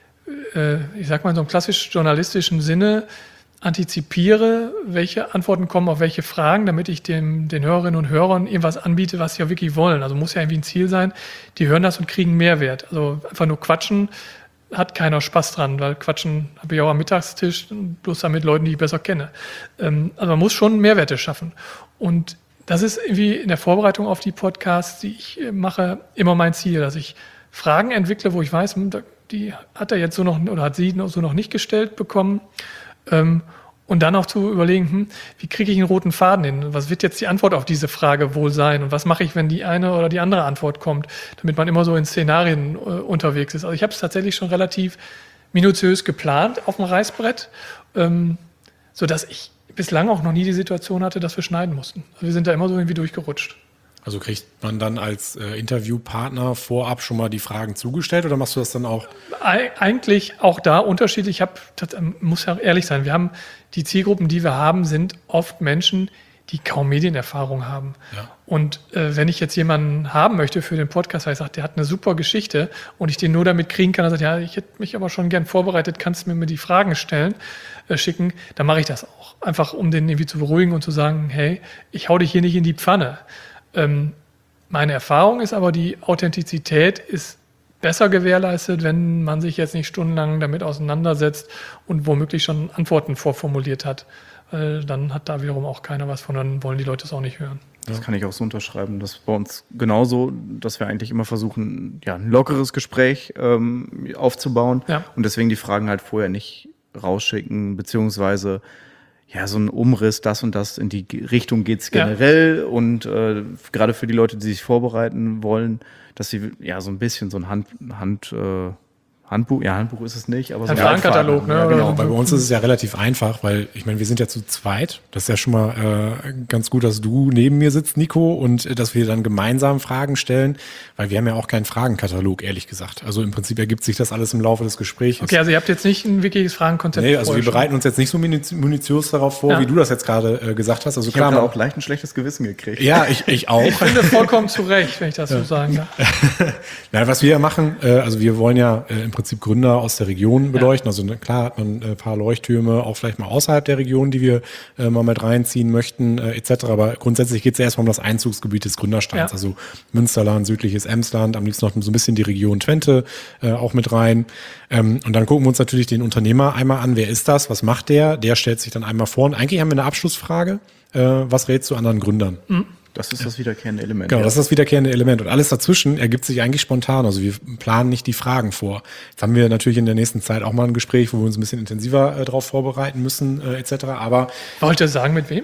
äh, ich sag mal in so einem klassisch journalistischen Sinne, antizipiere, welche Antworten kommen auf welche Fragen, damit ich dem, den Hörerinnen und Hörern irgendwas anbiete, was sie ja wirklich wollen. Also muss ja irgendwie ein Ziel sein, die hören das und kriegen Mehrwert. Also einfach nur quatschen, hat keiner Spaß dran, weil quatschen habe ich auch am Mittagstisch, bloß dann mit Leuten, die ich besser kenne. Ähm, also man muss schon Mehrwerte schaffen. Und das ist irgendwie in der Vorbereitung auf die Podcasts, die ich mache, immer mein Ziel, dass ich Fragen entwickle, wo ich weiß, die hat er jetzt so noch oder hat sie so noch nicht gestellt bekommen. Ähm, und dann auch zu überlegen, hm, wie kriege ich einen roten Faden hin? Was wird jetzt die Antwort auf diese Frage wohl sein? Und was mache ich, wenn die eine oder die andere Antwort kommt? Damit man immer so in Szenarien äh, unterwegs ist. Also ich habe es tatsächlich schon relativ minutiös geplant auf dem Reißbrett, ähm, sodass ich bislang auch noch nie die Situation hatte, dass wir schneiden mussten. Also wir sind da immer so irgendwie durchgerutscht. Also kriegt man dann als äh, Interviewpartner vorab schon mal die Fragen zugestellt oder machst du das dann auch? Eig- eigentlich auch da unterschiedlich. Ich hab, das muss ja ehrlich sein, wir haben die Zielgruppen, die wir haben, sind oft Menschen, die kaum Medienerfahrung haben. Ja. Und äh, wenn ich jetzt jemanden haben möchte für den Podcast, weil ich sage, der hat eine super Geschichte und ich den nur damit kriegen kann, dass er sagt, ja, ich hätte mich aber schon gern vorbereitet, kannst du mir die Fragen stellen, äh, schicken, dann mache ich das auch. Einfach, um den irgendwie zu beruhigen und zu sagen, hey, ich hau dich hier nicht in die Pfanne. Ähm, meine Erfahrung ist aber, die Authentizität ist besser gewährleistet, wenn man sich jetzt nicht stundenlang damit auseinandersetzt und womöglich schon Antworten vorformuliert hat. Äh, dann hat da wiederum auch keiner was von, dann wollen die Leute es auch nicht hören. Das kann ich auch so unterschreiben. Das ist bei uns genauso, dass wir eigentlich immer versuchen, ja, ein lockeres Gespräch ähm, aufzubauen Ja. und deswegen die Fragen halt vorher nicht rausschicken, beziehungsweise ja, so ein Umriss, das und das, in die Richtung geht's generell ja. und äh, gerade für die Leute, die sich vorbereiten wollen, dass sie ja so ein bisschen so ein Hand, Hand äh, Handbuch, ja, Handbuch ist es nicht, aber so ein Fragenkatalog, ne? Ja, genau. Bei uns ist es ja relativ einfach, weil ich meine, wir sind ja zu zweit. Das ist ja schon mal äh, ganz gut, dass du neben mir sitzt, Nico, und äh, dass wir dann gemeinsam Fragen stellen, weil wir haben ja auch keinen Fragenkatalog, ehrlich gesagt. Also im Prinzip ergibt sich das alles im Laufe des Gesprächs. Okay, also ihr habt jetzt nicht ein wirkliches Fragenkonzept. Nee, also wir bereiten uns jetzt nicht so munitiös darauf vor, ja. wie du das jetzt gerade äh, gesagt hast. Also ich klar, habe auch leicht ein schlechtes Gewissen gekriegt. Ja, ich, ich auch. Ich finde vollkommen zu Recht, wenn ich das ja. so sagen darf. Na, was wir ja machen, äh, also wir wollen ja äh, im Prinzip Gründer aus der Region beleuchten. Ja. Also ne, klar hat man ein äh, paar Leuchttürme, auch vielleicht mal außerhalb der Region, die wir äh, mal mit reinziehen möchten, äh, et cetera. Aber grundsätzlich geht es ja erstmal um das Einzugsgebiet des Gründersteins. Ja. Also Münsterland, südliches Emsland, am liebsten noch so ein bisschen die Region Twente äh, auch mit rein. Ähm, und dann gucken wir uns natürlich den Unternehmer einmal an. Wer ist das? Was macht der? Der stellt sich dann einmal vor. Und eigentlich haben wir eine Abschlussfrage. Äh, was rätst du anderen Gründern? Mhm. Das ist das wiederkehrende Element. Genau, ja. das ist das wiederkehrende Element. Und alles dazwischen ergibt sich eigentlich spontan. Also wir planen nicht die Fragen vor. Jetzt haben wir natürlich in der nächsten Zeit auch mal ein Gespräch, wo wir uns ein bisschen intensiver äh, darauf vorbereiten müssen, äh, et cetera. Aber wollt ihr sagen, mit wem?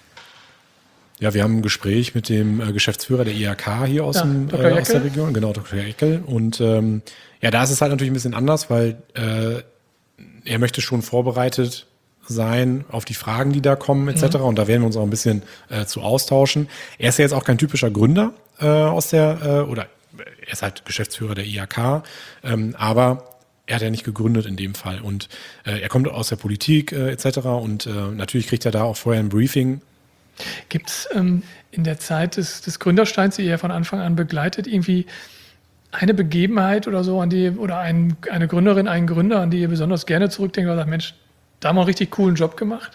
Ja, wir haben ein Gespräch mit dem äh, Geschäftsführer der I H K hier aus, ja, dem, äh, aus der Region. Genau, Doktor Eckel. Und ähm, ja, da ist es halt natürlich ein bisschen anders, weil äh, er möchte schon vorbereitet sein auf die Fragen, die da kommen, et cetera. Mhm. Und da werden wir uns auch ein bisschen äh, zu austauschen. Er ist ja jetzt auch kein typischer Gründer äh, aus der, äh, oder er ist halt Geschäftsführer der I H K, ähm, aber er hat ja nicht gegründet in dem Fall. Und äh, er kommt aus der Politik äh, et cetera. Und äh, natürlich kriegt er da auch vorher ein Briefing. Gibt es ähm, in der Zeit des, des Gründersteins, die ihr von Anfang an begleitet, irgendwie eine Begebenheit oder so, an die, oder ein, eine Gründerin, einen Gründer, an die ihr besonders gerne zurückdenkt und sagt, Mensch, da haben wir einen richtig coolen Job gemacht?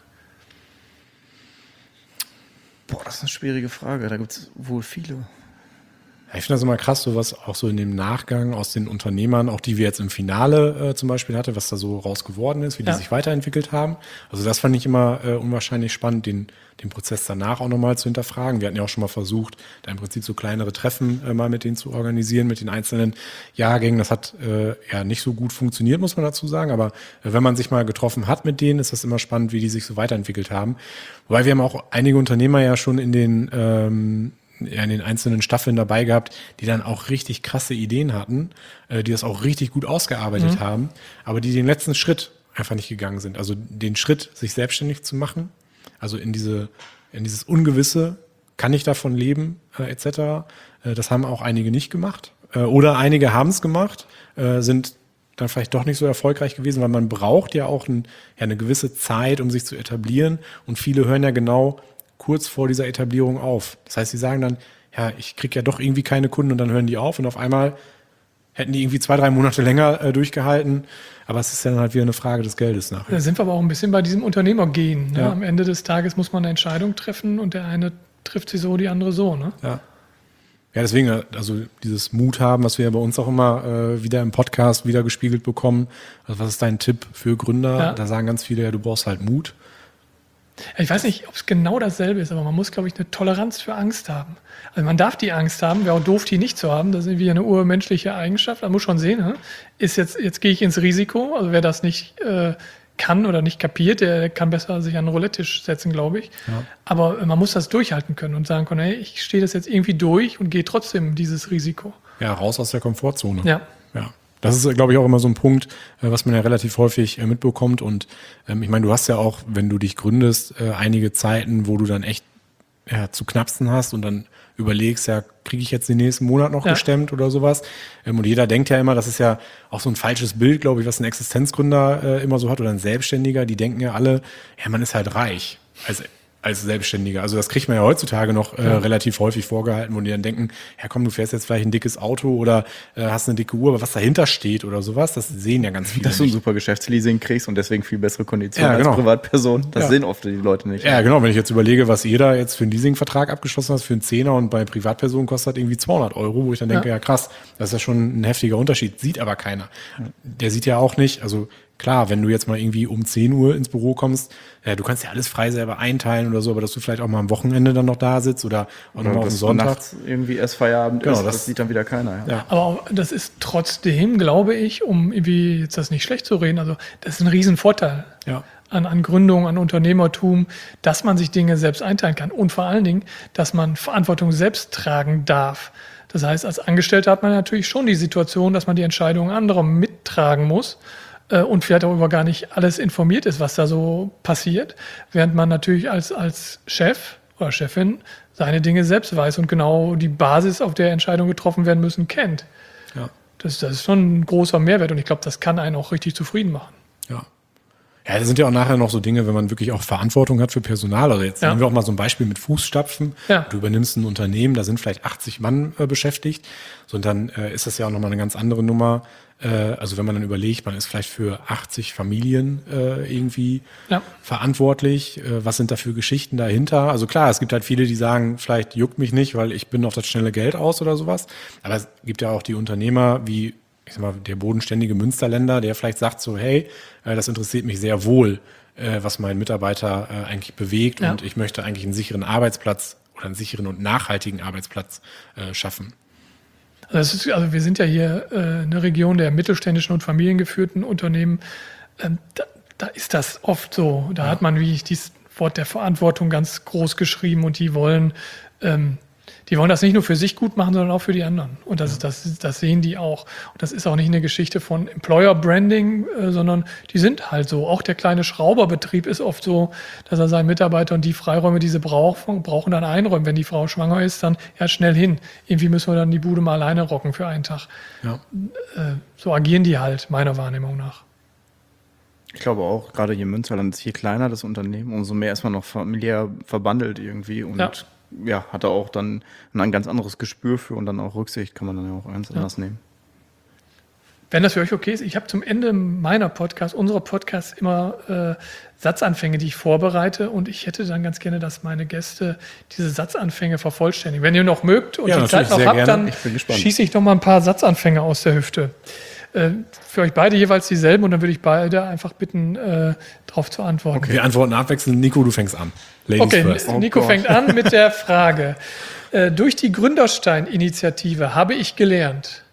Boah, das ist eine schwierige Frage. Da gibt es wohl viele. Ja, ich finde das immer krass, so was auch so in dem Nachgang aus den Unternehmern, auch die wir jetzt im Finale äh, zum Beispiel hatte, was da so raus geworden ist, wie die ja. sich weiterentwickelt haben. Also das fand ich immer äh, unwahrscheinlich spannend, den, den Prozess danach auch nochmal zu hinterfragen. Wir hatten ja auch schon mal versucht, da im Prinzip so kleinere Treffen äh, mal mit denen zu organisieren, mit den einzelnen Jahrgängen. Das hat äh, ja nicht so gut funktioniert, muss man dazu sagen. Aber äh, wenn man sich mal getroffen hat mit denen, ist das immer spannend, wie die sich so weiterentwickelt haben. Wobei wir haben auch einige Unternehmer ja schon in den ähm, ja, in den einzelnen Staffeln dabei gehabt, die dann auch richtig krasse Ideen hatten, äh, die das auch richtig gut ausgearbeitet mhm. haben, aber die den letzten Schritt einfach nicht gegangen sind. Also den Schritt, sich selbstständig zu machen, also in diese, in dieses Ungewisse, kann ich davon leben, äh, et cetera. Äh, das haben auch einige nicht gemacht. Äh, oder einige haben es gemacht, äh, sind dann vielleicht doch nicht so erfolgreich gewesen, weil man braucht ja auch ein, ja, eine gewisse Zeit, um sich zu etablieren. Und viele hören ja genau kurz vor dieser Etablierung auf. Das heißt, sie sagen dann, ja, ich kriege ja doch irgendwie keine Kunden und dann hören die auf und auf einmal hätten die irgendwie zwei, drei Monate länger äh, durchgehalten. Aber es ist dann halt wieder eine Frage des Geldes nachher. Da sind wir aber auch ein bisschen bei diesem Unternehmergehen. Ne? Ja. Am Ende des Tages muss man eine Entscheidung treffen und der eine trifft sie so, die andere so. Ne? Ja. Ja, deswegen, also dieses Mut haben, was wir ja bei uns auch immer äh, wieder im Podcast wieder gespiegelt bekommen. Also was ist dein Tipp für Gründer? Ja. Da sagen ganz viele, ja, du brauchst halt Mut. Ich weiß nicht, ob es genau dasselbe ist, aber man muss, glaube ich, eine Toleranz für Angst haben. Also man darf die Angst haben, wäre auch doof, die nicht zu haben. Das ist irgendwie eine urmenschliche Eigenschaft. Man muss schon sehen, ne? ist jetzt, jetzt gehe ich ins Risiko. Also wer das nicht äh, kann oder nicht kapiert, der kann besser sich an den Roulette-Tisch setzen, glaube ich. Ja. Aber man muss das durchhalten können und sagen können, hey, ich stehe das jetzt irgendwie durch und gehe trotzdem dieses Risiko. Ja, raus aus der Komfortzone. Ja. Ja. Das ist, glaube ich, auch immer so ein Punkt, äh, was man ja relativ häufig äh, mitbekommt. Und ähm, ich meine, du hast ja auch, wenn du dich gründest, äh, einige Zeiten, wo du dann echt ja, zu knapsen hast und dann überlegst, ja, kriege ich jetzt den nächsten Monat noch Ja. gestemmt oder sowas. Ähm, und jeder denkt ja immer, das ist ja auch so ein falsches Bild, glaube ich, was ein Existenzgründer äh, immer so hat oder ein Selbstständiger. Die denken ja alle, ja, man ist halt reich als, als Selbstständiger. Also das kriegt man ja heutzutage noch äh, Ja. relativ häufig vorgehalten, wo die dann denken, ja komm, du fährst jetzt vielleicht ein dickes Auto oder äh, hast eine dicke Uhr, aber was dahinter steht oder sowas, das sehen ja ganz viele Dass du ein nicht. super Geschäftsleasing kriegst und deswegen viel bessere Konditionen Ja, genau. als Privatperson. Das Ja. sehen oft die Leute nicht. Ja, genau. Wenn ich jetzt überlege, was jeder jetzt für einen Leasingvertrag abgeschlossen hat, für einen Zehner und bei Privatpersonen kostet irgendwie zweihundert Euro, wo ich dann denke, Ja. ja, krass, das ist ja schon ein heftiger Unterschied. Sieht aber keiner. Der sieht ja auch nicht, also klar, wenn du jetzt mal irgendwie um zehn Uhr ins Büro kommst, ja, du kannst ja alles frei selber einteilen oder so, aber dass du vielleicht auch mal am Wochenende dann noch da sitzt oder auch Oder nochmal auf den dass Sonntag. nachts irgendwie erst Feierabend Genau, ist, das- das sieht dann wieder keiner. Ja. Ja. Aber auch, das ist trotzdem, glaube ich, um irgendwie jetzt das nicht schlecht zu reden, also das ist ein Riesenvorteil Ja. an, an Gründung, an Unternehmertum, dass man sich Dinge selbst einteilen kann und vor allen Dingen, dass man Verantwortung selbst tragen darf. Das heißt, als Angestellter hat man natürlich schon die Situation, dass man die Entscheidungen anderer mittragen muss äh, und vielleicht auch über gar nicht alles informiert ist, was da so passiert, während man natürlich als, als Chef oder Chefin seine Dinge selbst weiß und genau die Basis, auf der Entscheidungen getroffen werden müssen, kennt. Ja. Das, das ist schon ein großer Mehrwert und ich glaube, das kann einen auch richtig zufrieden machen. Ja. Ja, das sind ja auch nachher noch so Dinge, wenn man wirklich auch Verantwortung hat für Personal. Also jetzt Ja. nehmen wir auch mal so ein Beispiel mit Fußstapfen. Ja. Du übernimmst ein Unternehmen, da sind vielleicht achtzig Mann äh, beschäftigt. So, und dann äh, ist das ja auch nochmal eine ganz andere Nummer. Äh, also wenn man dann überlegt, man ist vielleicht für achtzig Familien äh, irgendwie Ja. verantwortlich. Äh, was sind da für Geschichten dahinter? Also klar, es gibt halt viele, die sagen, vielleicht juckt mich nicht, weil ich bin auf das schnelle Geld aus oder sowas. Aber es gibt ja auch die Unternehmer wie ich sag mal, der bodenständige Münsterländer, der vielleicht sagt so, hey, äh, das interessiert mich sehr wohl, äh, was mein Mitarbeiter äh, eigentlich bewegt Ja. und ich möchte eigentlich einen sicheren Arbeitsplatz oder einen sicheren und nachhaltigen Arbeitsplatz äh, schaffen. Also, das ist, also wir sind ja hier äh, eine Region der mittelständischen und familiengeführten Unternehmen. Ähm, da, da ist das oft so. Da hat man, wie ich dieses Wort der Verantwortung ganz groß geschrieben und die wollen, ähm, die wollen das nicht nur für sich gut machen, sondern auch für die anderen. Und das, das, das sehen die auch. Und das ist auch nicht eine Geschichte von Employer Branding, äh, sondern die sind halt so. Auch der kleine Schrauberbetrieb ist oft so, dass er seinen Mitarbeitern die Freiräume, die sie brauchen, brauchen dann einräumen. Wenn die Frau schwanger ist, dann ja schnell hin. Irgendwie müssen wir dann die Bude mal alleine rocken für einen Tag. Ja. Äh, so agieren die halt, meiner Wahrnehmung nach. Ich glaube auch, gerade hier in Münsterland ist je kleiner das Unternehmen, umso mehr ist man noch familiär verbandelt irgendwie und Ja. ja, hat er auch dann ein ganz anderes Gespür für und dann auch Rücksicht kann man dann ja auch ganz anders nehmen. Wenn das für euch okay ist, ich habe zum Ende meiner Podcast, unserer Podcasts immer äh, Satzanfänge, die ich vorbereite und ich hätte dann ganz gerne, dass meine Gäste diese Satzanfänge vervollständigen. Wenn ihr noch mögt und Ja, die Zeit natürlich, noch sehr habt, gerne. dann Ich bin gespannt. schieße ich noch mal ein paar Satzanfänge aus der Hüfte. Äh, für euch beide jeweils dieselben und dann würde ich beide einfach bitten, äh, darauf zu antworten. Wir antworten abwechselnd. Nico, du fängst an. Ladies Okay, first. Nico Gott. fängt an mit der Frage. Äh, durch die Gründerstein-Initiative habe ich gelernt.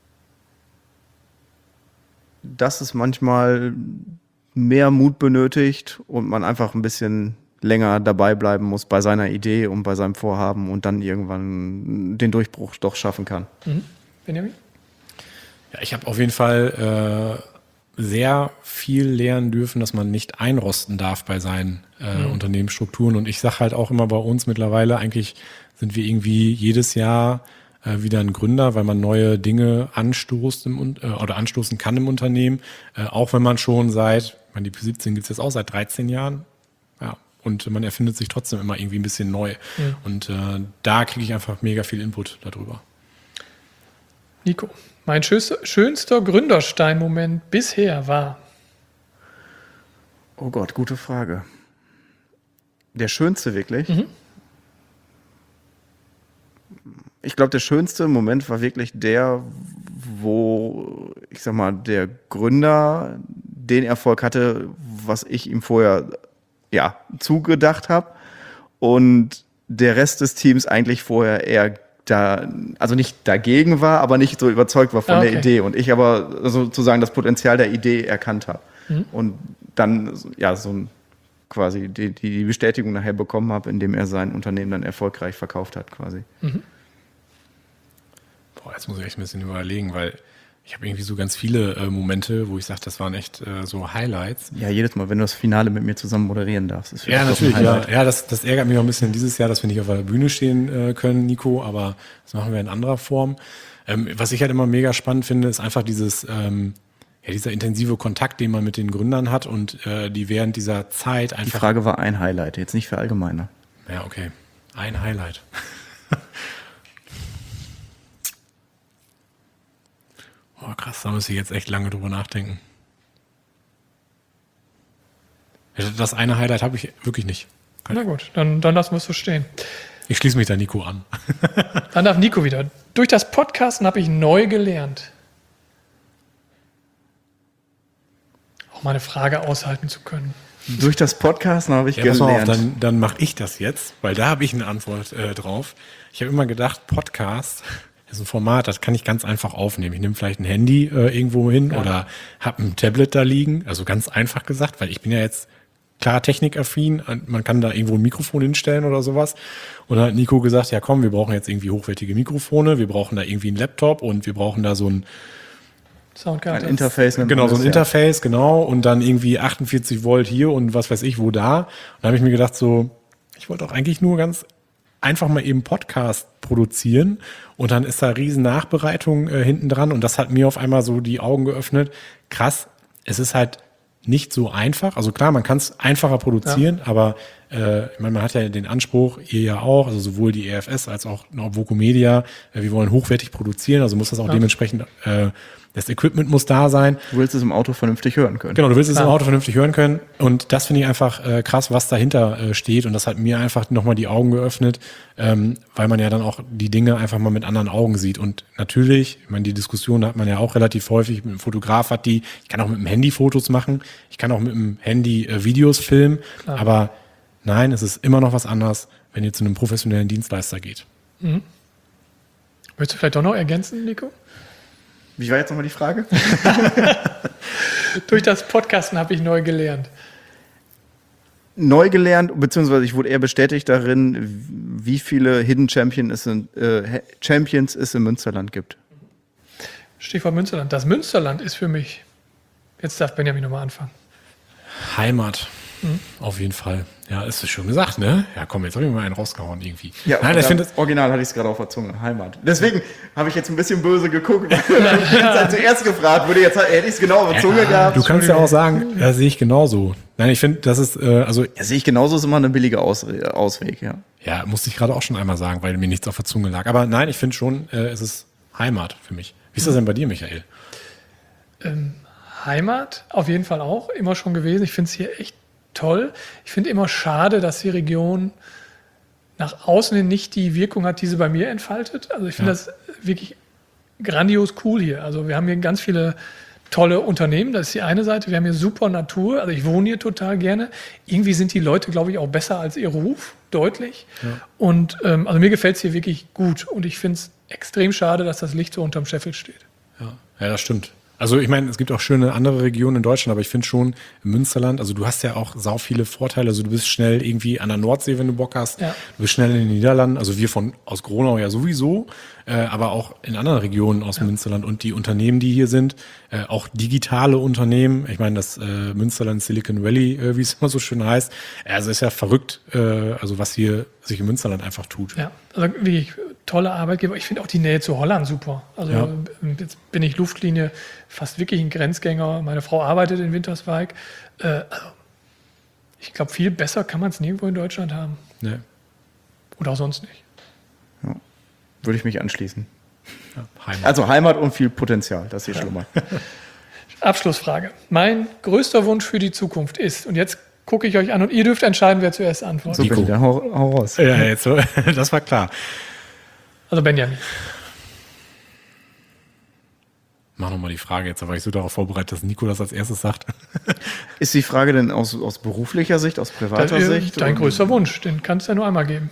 Dass es manchmal mehr Mut benötigt und man einfach ein bisschen länger dabei bleiben muss bei seiner Idee und bei seinem Vorhaben und dann irgendwann den Durchbruch doch schaffen kann. Mhm. Benjamin? Ja, ich habe auf jeden Fall äh, sehr viel lernen dürfen, dass man nicht einrosten darf bei seinen äh, mhm. Unternehmensstrukturen. Und ich sage halt auch immer bei uns mittlerweile, eigentlich sind wir irgendwie jedes Jahr äh, wieder ein Gründer, weil man neue Dinge anstoßt im, äh, oder anstoßen kann im Unternehmen. Äh, auch wenn man schon seit, ich meine, die P siebzehn gibt es jetzt auch seit dreizehn Jahren. Ja, und man erfindet sich trotzdem immer irgendwie ein bisschen neu. Mhm. Und äh, da kriege ich einfach mega viel Input darüber. Nico, mein schönster, schönster Gründerstein-Moment bisher war? Oh Gott, gute Frage. Der schönste wirklich? Mhm. Ich glaube, der schönste Moment war wirklich der, wo, ich sag mal, der Gründer den Erfolg hatte, was ich ihm vorher ja, zugedacht habe und der Rest des Teams eigentlich vorher eher da, also nicht dagegen war, aber nicht so überzeugt war von okay. der Idee und ich aber sozusagen das Potenzial der Idee erkannt habe mhm. und dann ja so ein, quasi die, die Bestätigung nachher bekommen habe, indem er sein Unternehmen dann erfolgreich verkauft hat quasi. Mhm. Boah, jetzt muss ich echt ein bisschen überlegen, weil ich habe irgendwie so ganz viele äh, Momente, wo ich sage, das waren echt äh, so Highlights. Ja, jedes Mal, wenn du das Finale mit mir zusammen moderieren darfst. Ist ja, natürlich. Ja, ja das, das ärgert mich auch ein bisschen dieses Jahr, dass wir nicht auf der Bühne stehen äh, können, Nico, aber das machen wir in anderer Form. Ähm, was ich halt immer mega spannend finde, ist einfach dieses, ähm, ja, dieser intensive Kontakt, den man mit den Gründern hat und äh, die während dieser Zeit einfach... Die Frage war ein Highlight, jetzt nicht für allgemeiner. Ja, okay. Ein Highlight. Oh, krass, da muss ich jetzt echt lange drüber nachdenken. Das eine Highlight habe ich wirklich nicht. Na gut, dann, dann lassen wir es so stehen. Ich schließe mich da Nico an. Dann darf Nico wieder. Durch das Podcasten habe ich neu gelernt, auch mal eine Frage aushalten zu können. Durch das Podcasten habe ich ja, gelernt. Auf, dann dann mache ich das jetzt, weil da habe ich eine Antwort äh, drauf. Ich habe immer gedacht, Podcast... Das ist ein Format, das kann ich ganz einfach aufnehmen. Ich nehme vielleicht ein Handy äh, irgendwo hin ja. oder habe ein Tablet da liegen. Also ganz einfach gesagt, weil ich bin ja jetzt klar technikaffin. Man kann da irgendwo ein Mikrofon hinstellen oder sowas. Und dann hat Nico gesagt, ja komm, wir brauchen jetzt irgendwie hochwertige Mikrofone. Wir brauchen da irgendwie einen Laptop und wir brauchen da so ein Soundkarte. Ein Interface. Genau, so ein Interface, genau. Und dann irgendwie achtundvierzig Volt hier und was weiß ich wo da. Und da habe ich mir gedacht so, ich wollte auch eigentlich nur ganz einfach mal eben Podcast produzieren und dann ist da riesen Nachbereitung äh, hinten dran und das hat mir auf einmal so die Augen geöffnet. Krass, es ist halt nicht so einfach. Also klar, man kann es einfacher produzieren, ja. aber äh, ich meine, man hat ja den Anspruch, ihr ja auch, also sowohl die E F S als auch Voco Media, äh, wir wollen hochwertig produzieren, also muss das auch ja. dementsprechend äh, das Equipment muss da sein. Du willst es im Auto vernünftig hören können. Genau, du willst es ja. im Auto vernünftig hören können. Und das finde ich einfach äh, krass, was dahinter äh, steht. Und das hat mir einfach nochmal die Augen geöffnet, ähm, weil man ja dann auch die Dinge einfach mal mit anderen Augen sieht. Und natürlich, ich meine, die Diskussion hat man ja auch relativ häufig. Mit dem Fotograf hat die, ich kann auch mit dem Handy Fotos machen, ich kann auch mit dem Handy äh, Videos filmen. Klar. Aber nein, es ist immer noch was anderes, wenn ihr zu einem professionellen Dienstleister geht. Mhm. Willst du vielleicht doch noch ergänzen, Nico? Wie war jetzt nochmal die Frage? Durch das Podcasten habe ich neu gelernt. Neu gelernt, beziehungsweise ich wurde eher bestätigt darin, wie viele Hidden Champion es in, äh, Champions es im Münsterland gibt. Stichwort Münsterland. Das Münsterland ist für mich, jetzt darf Benjamin nochmal anfangen. Heimat. Mhm. Auf jeden Fall. Ja, ist es schon gesagt, ne? Ja, komm, jetzt habe ich mal einen rausgehauen irgendwie. Ja, Nein, ich finde das Original hatte ich es gerade auf der Zunge. Heimat. Deswegen habe ich jetzt ein bisschen böse geguckt. Ich habe zuerst gefragt, würde jetzt hätte ich es genau auf der Zunge ja, gehabt. Du kannst ja auch sagen, ja, sehe ich genauso. Nein, ich finde, das ist äh, also. Ja, sehe ich genauso, ist immer eine billige Aus Ausweg, ja. Ja, musste ich gerade auch schon einmal sagen, weil mir nichts auf der Zunge lag. Aber nein, ich finde schon, äh, es ist Heimat für mich. Wie ist das denn bei dir, Michael? Ähm, Heimat auf jeden Fall auch immer schon gewesen. Ich finde es hier echt toll. Ich finde immer schade, dass die Region nach außen hin nicht die Wirkung hat, die sie bei mir entfaltet. Also ich finde ja. das wirklich grandios cool hier. Also wir haben hier ganz viele tolle Unternehmen, das ist die eine Seite. Wir haben hier super Natur, also ich wohne hier total gerne. Irgendwie sind die Leute, glaube ich, auch besser als ihr Ruf, deutlich. Ja. Und ähm, also mir gefällt es hier wirklich gut und ich finde es extrem schade, dass das Licht so unterm Scheffel steht. Ja, ja, das stimmt. Also ich meine, es gibt auch schöne andere Regionen in Deutschland, aber ich finde schon im Münsterland, also du hast ja auch sau viele Vorteile. Also du bist schnell irgendwie an der Nordsee, wenn du Bock hast. Ja. Du bist schnell in den Niederlanden, also wir von aus Gronau ja sowieso, äh, aber auch in anderen Regionen aus dem Münsterland. Und die Unternehmen, die hier sind, äh, auch digitale Unternehmen. Ich meine, das äh, Münsterland Silicon Valley, äh, wie es immer so schön heißt. Also ist ja verrückt, äh, also was hier sich im Münsterland einfach tut. Ja, also wirklich tolle Arbeitgeber. Ich finde auch die Nähe zu Holland super. Also Ja. jetzt bin ich Luftlinie fast wirklich ein Grenzgänger. Meine Frau arbeitet in Winterswijk. Äh, also ich glaube, viel besser kann man es nirgendwo in Deutschland haben. Ne? Oder auch sonst nicht. Ja. Würde ich mich anschließen. Ja, Heimat. Also Heimat und viel Potenzial, das hier schlummert. Abschlussfrage. Mein größter Wunsch für die Zukunft ist, und jetzt gucke ich euch an und ihr dürft entscheiden, wer zuerst antwortet. So, Nico. Benni, dann hau, hau raus. Ja, jetzt, so, das war klar. Also Benjamin. Mach nochmal die Frage jetzt, aber ich so darauf vorbereitet, dass Nico das als erstes sagt. Ist die Frage denn aus, aus beruflicher Sicht, aus privater Das, Sicht? dein Und- größter Wunsch, den kannst du ja nur einmal geben.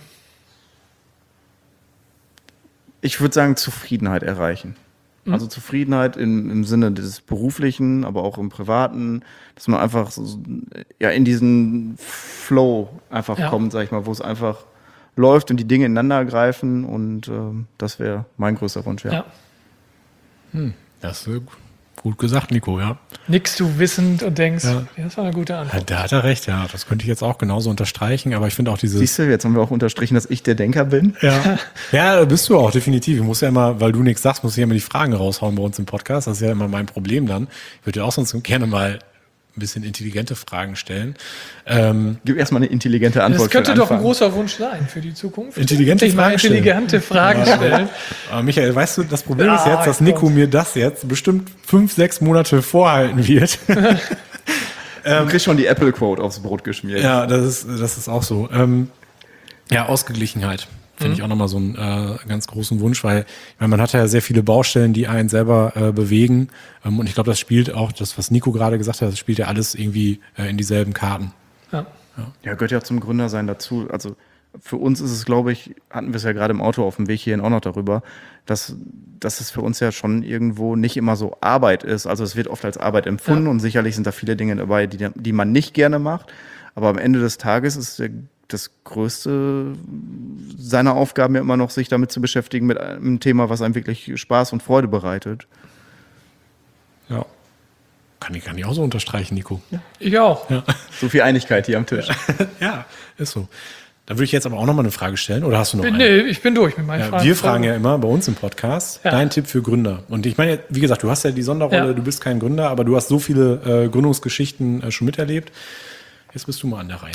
Ich würde sagen, Zufriedenheit erreichen. Also Zufriedenheit im, im Sinne des Beruflichen, aber auch im Privaten, dass man einfach so, ja, in diesen Flow einfach Ja. kommt, sag ich mal, wo es einfach läuft und die Dinge ineinander greifen und ähm, das wäre mein größter Wunsch, ja. Ja. Das ist äh, gut gesagt, Nico, ja. Nickst du wissend und denkst, Ja. das war eine gute Ja, Antwort. da hat er recht, ja. Das könnte ich jetzt auch genauso unterstreichen, aber ich finde auch dieses. Siehst du, jetzt haben wir auch unterstrichen, dass ich der Denker bin. Ja. Ja, bist du auch, definitiv. Ich muss ja immer, weil du nichts sagst, muss ich ja immer die Fragen raushauen bei uns im Podcast. Das ist ja immer mein Problem dann. Ich würde dir auch sonst gerne mal ein bisschen intelligente Fragen stellen. Ähm, Gib erstmal eine intelligente Antwort. Das könnte für den doch ein Anfang. großer Wunsch sein für die Zukunft. Intelligente Endlich mal Fragen stellen. intelligente Fragen stellen. aber Michael, weißt du, das Problem ist Ah, jetzt, dass Gott. Nico mir das jetzt bestimmt fünf, sechs Monate vorhalten wird. Du kriegst schon die Apple-Quote aufs Brot geschmiert. Ja, das ist, das ist auch so. Ähm, ja, Ausgeglichenheit finde ich auch nochmal so einen äh, ganz großen Wunsch, weil ich meine, man hat ja sehr viele Baustellen, die einen selber äh, bewegen. Ähm, und ich glaube, das spielt auch, das, was Nico gerade gesagt hat, das spielt ja alles irgendwie äh, in dieselben Karten. Ja. Ja, gehört ja zum Gründersein dazu. Also für uns ist es, glaube ich, hatten wir es ja gerade im Auto auf dem Weg hierhin auch noch darüber, dass, dass es für uns ja schon irgendwo nicht immer so Arbeit ist. Also es wird oft als Arbeit empfunden Ja. und sicherlich sind da viele Dinge dabei, die, die man nicht gerne macht. Aber am Ende des Tages ist der, das Größte seiner Aufgaben ja immer noch, sich damit zu beschäftigen mit einem Thema, was einem wirklich Spaß und Freude bereitet. Ja. Kann ich, kann ich auch so unterstreichen, Nico. Ich auch. So viel Einigkeit hier am Tisch. Ja, ist so. Da würde ich jetzt aber auch nochmal eine Frage stellen. Oder hast du noch eine? Nee, ich bin durch mit meinen Ja, Fragen. wir fragen ja immer bei uns im Podcast, Ja. dein Tipp für Gründer. Und ich meine, wie gesagt, du hast ja die Sonderrolle, Ja. du bist kein Gründer, aber du hast so viele äh, Gründungsgeschichten äh, schon miterlebt. Jetzt bist du mal an der Reihe.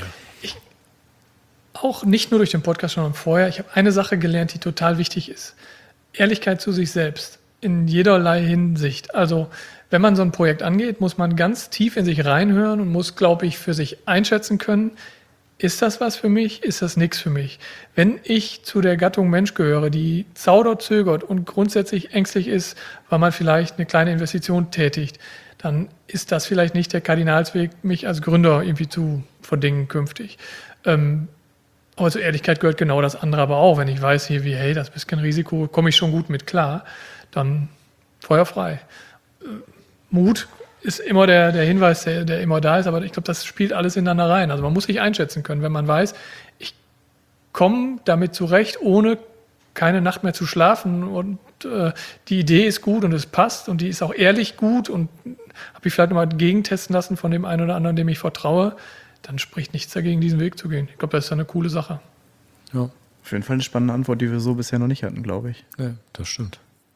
Auch nicht nur durch den Podcast, sondern vorher. Ich habe eine Sache gelernt, die total wichtig ist. Ehrlichkeit zu sich selbst. In jederlei Hinsicht. Also, wenn man so ein Projekt angeht, muss man ganz tief in sich reinhören und muss, glaube ich, für sich einschätzen können, ist das was für mich, ist das nichts für mich? Wenn ich zu der Gattung Mensch gehöre, die zaudert, zögert und grundsätzlich ängstlich ist, weil man vielleicht eine kleine Investition tätigt, dann ist das vielleicht nicht der Kardinalsweg, mich als Gründer irgendwie zu verdingen künftig. Ähm, aber zur Ehrlichkeit gehört genau das andere aber auch. Wenn ich weiß hier, wie, hey, das ist kein Risiko, komme ich schon gut mit klar, dann feuerfrei. Äh, Mut ist immer der, der Hinweis, der, der immer da ist, aber ich glaube, das spielt alles ineinander rein. Also man muss sich einschätzen können, wenn man weiß, ich komme damit zurecht, ohne keine Nacht mehr zu schlafen und äh, die Idee ist gut und es passt und die ist auch ehrlich gut und habe ich vielleicht nochmal gegentesten lassen von dem einen oder anderen, dem ich vertraue, dann spricht nichts dagegen, diesen Weg zu gehen. Ich glaube, das ist eine coole Sache. Ja, Auf jeden Fall eine spannende Antwort, die wir so bisher noch nicht hatten, glaube ich. ja das stimmt.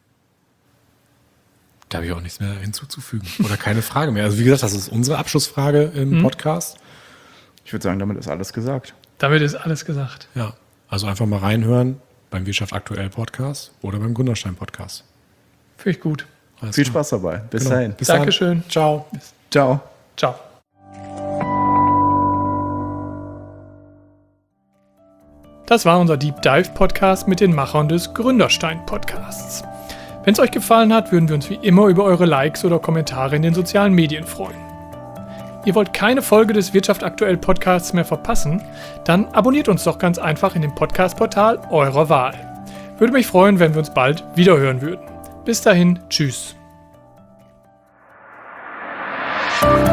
Da habe ich auch nichts mehr hinzuzufügen. Oder keine Frage mehr. Also wie gesagt, das ist unsere Abschlussfrage im Podcast. Ich würde sagen, damit ist alles gesagt. Damit ist alles gesagt. Ja, also einfach mal reinhören beim Wirtschaft aktuell Podcast oder beim Gründerstein Podcast. Finde ich gut. Alles Viel klar. Spaß dabei. Bis Genau. dahin. Bis Dankeschön. Dann. Ciao. Ciao. Ciao. Das war unser Deep Dive Podcast mit den Machern des Gründerstein Podcasts. Wenn es euch gefallen hat, würden wir uns wie immer über eure Likes oder Kommentare in den sozialen Medien freuen. Ihr wollt keine Folge des Wirtschaft aktuell Podcasts mehr verpassen? Dann abonniert uns doch ganz einfach in dem Podcast-Portal eurer Wahl. Würde mich freuen, wenn wir uns bald wiederhören würden. Bis dahin, tschüss. Tschüss.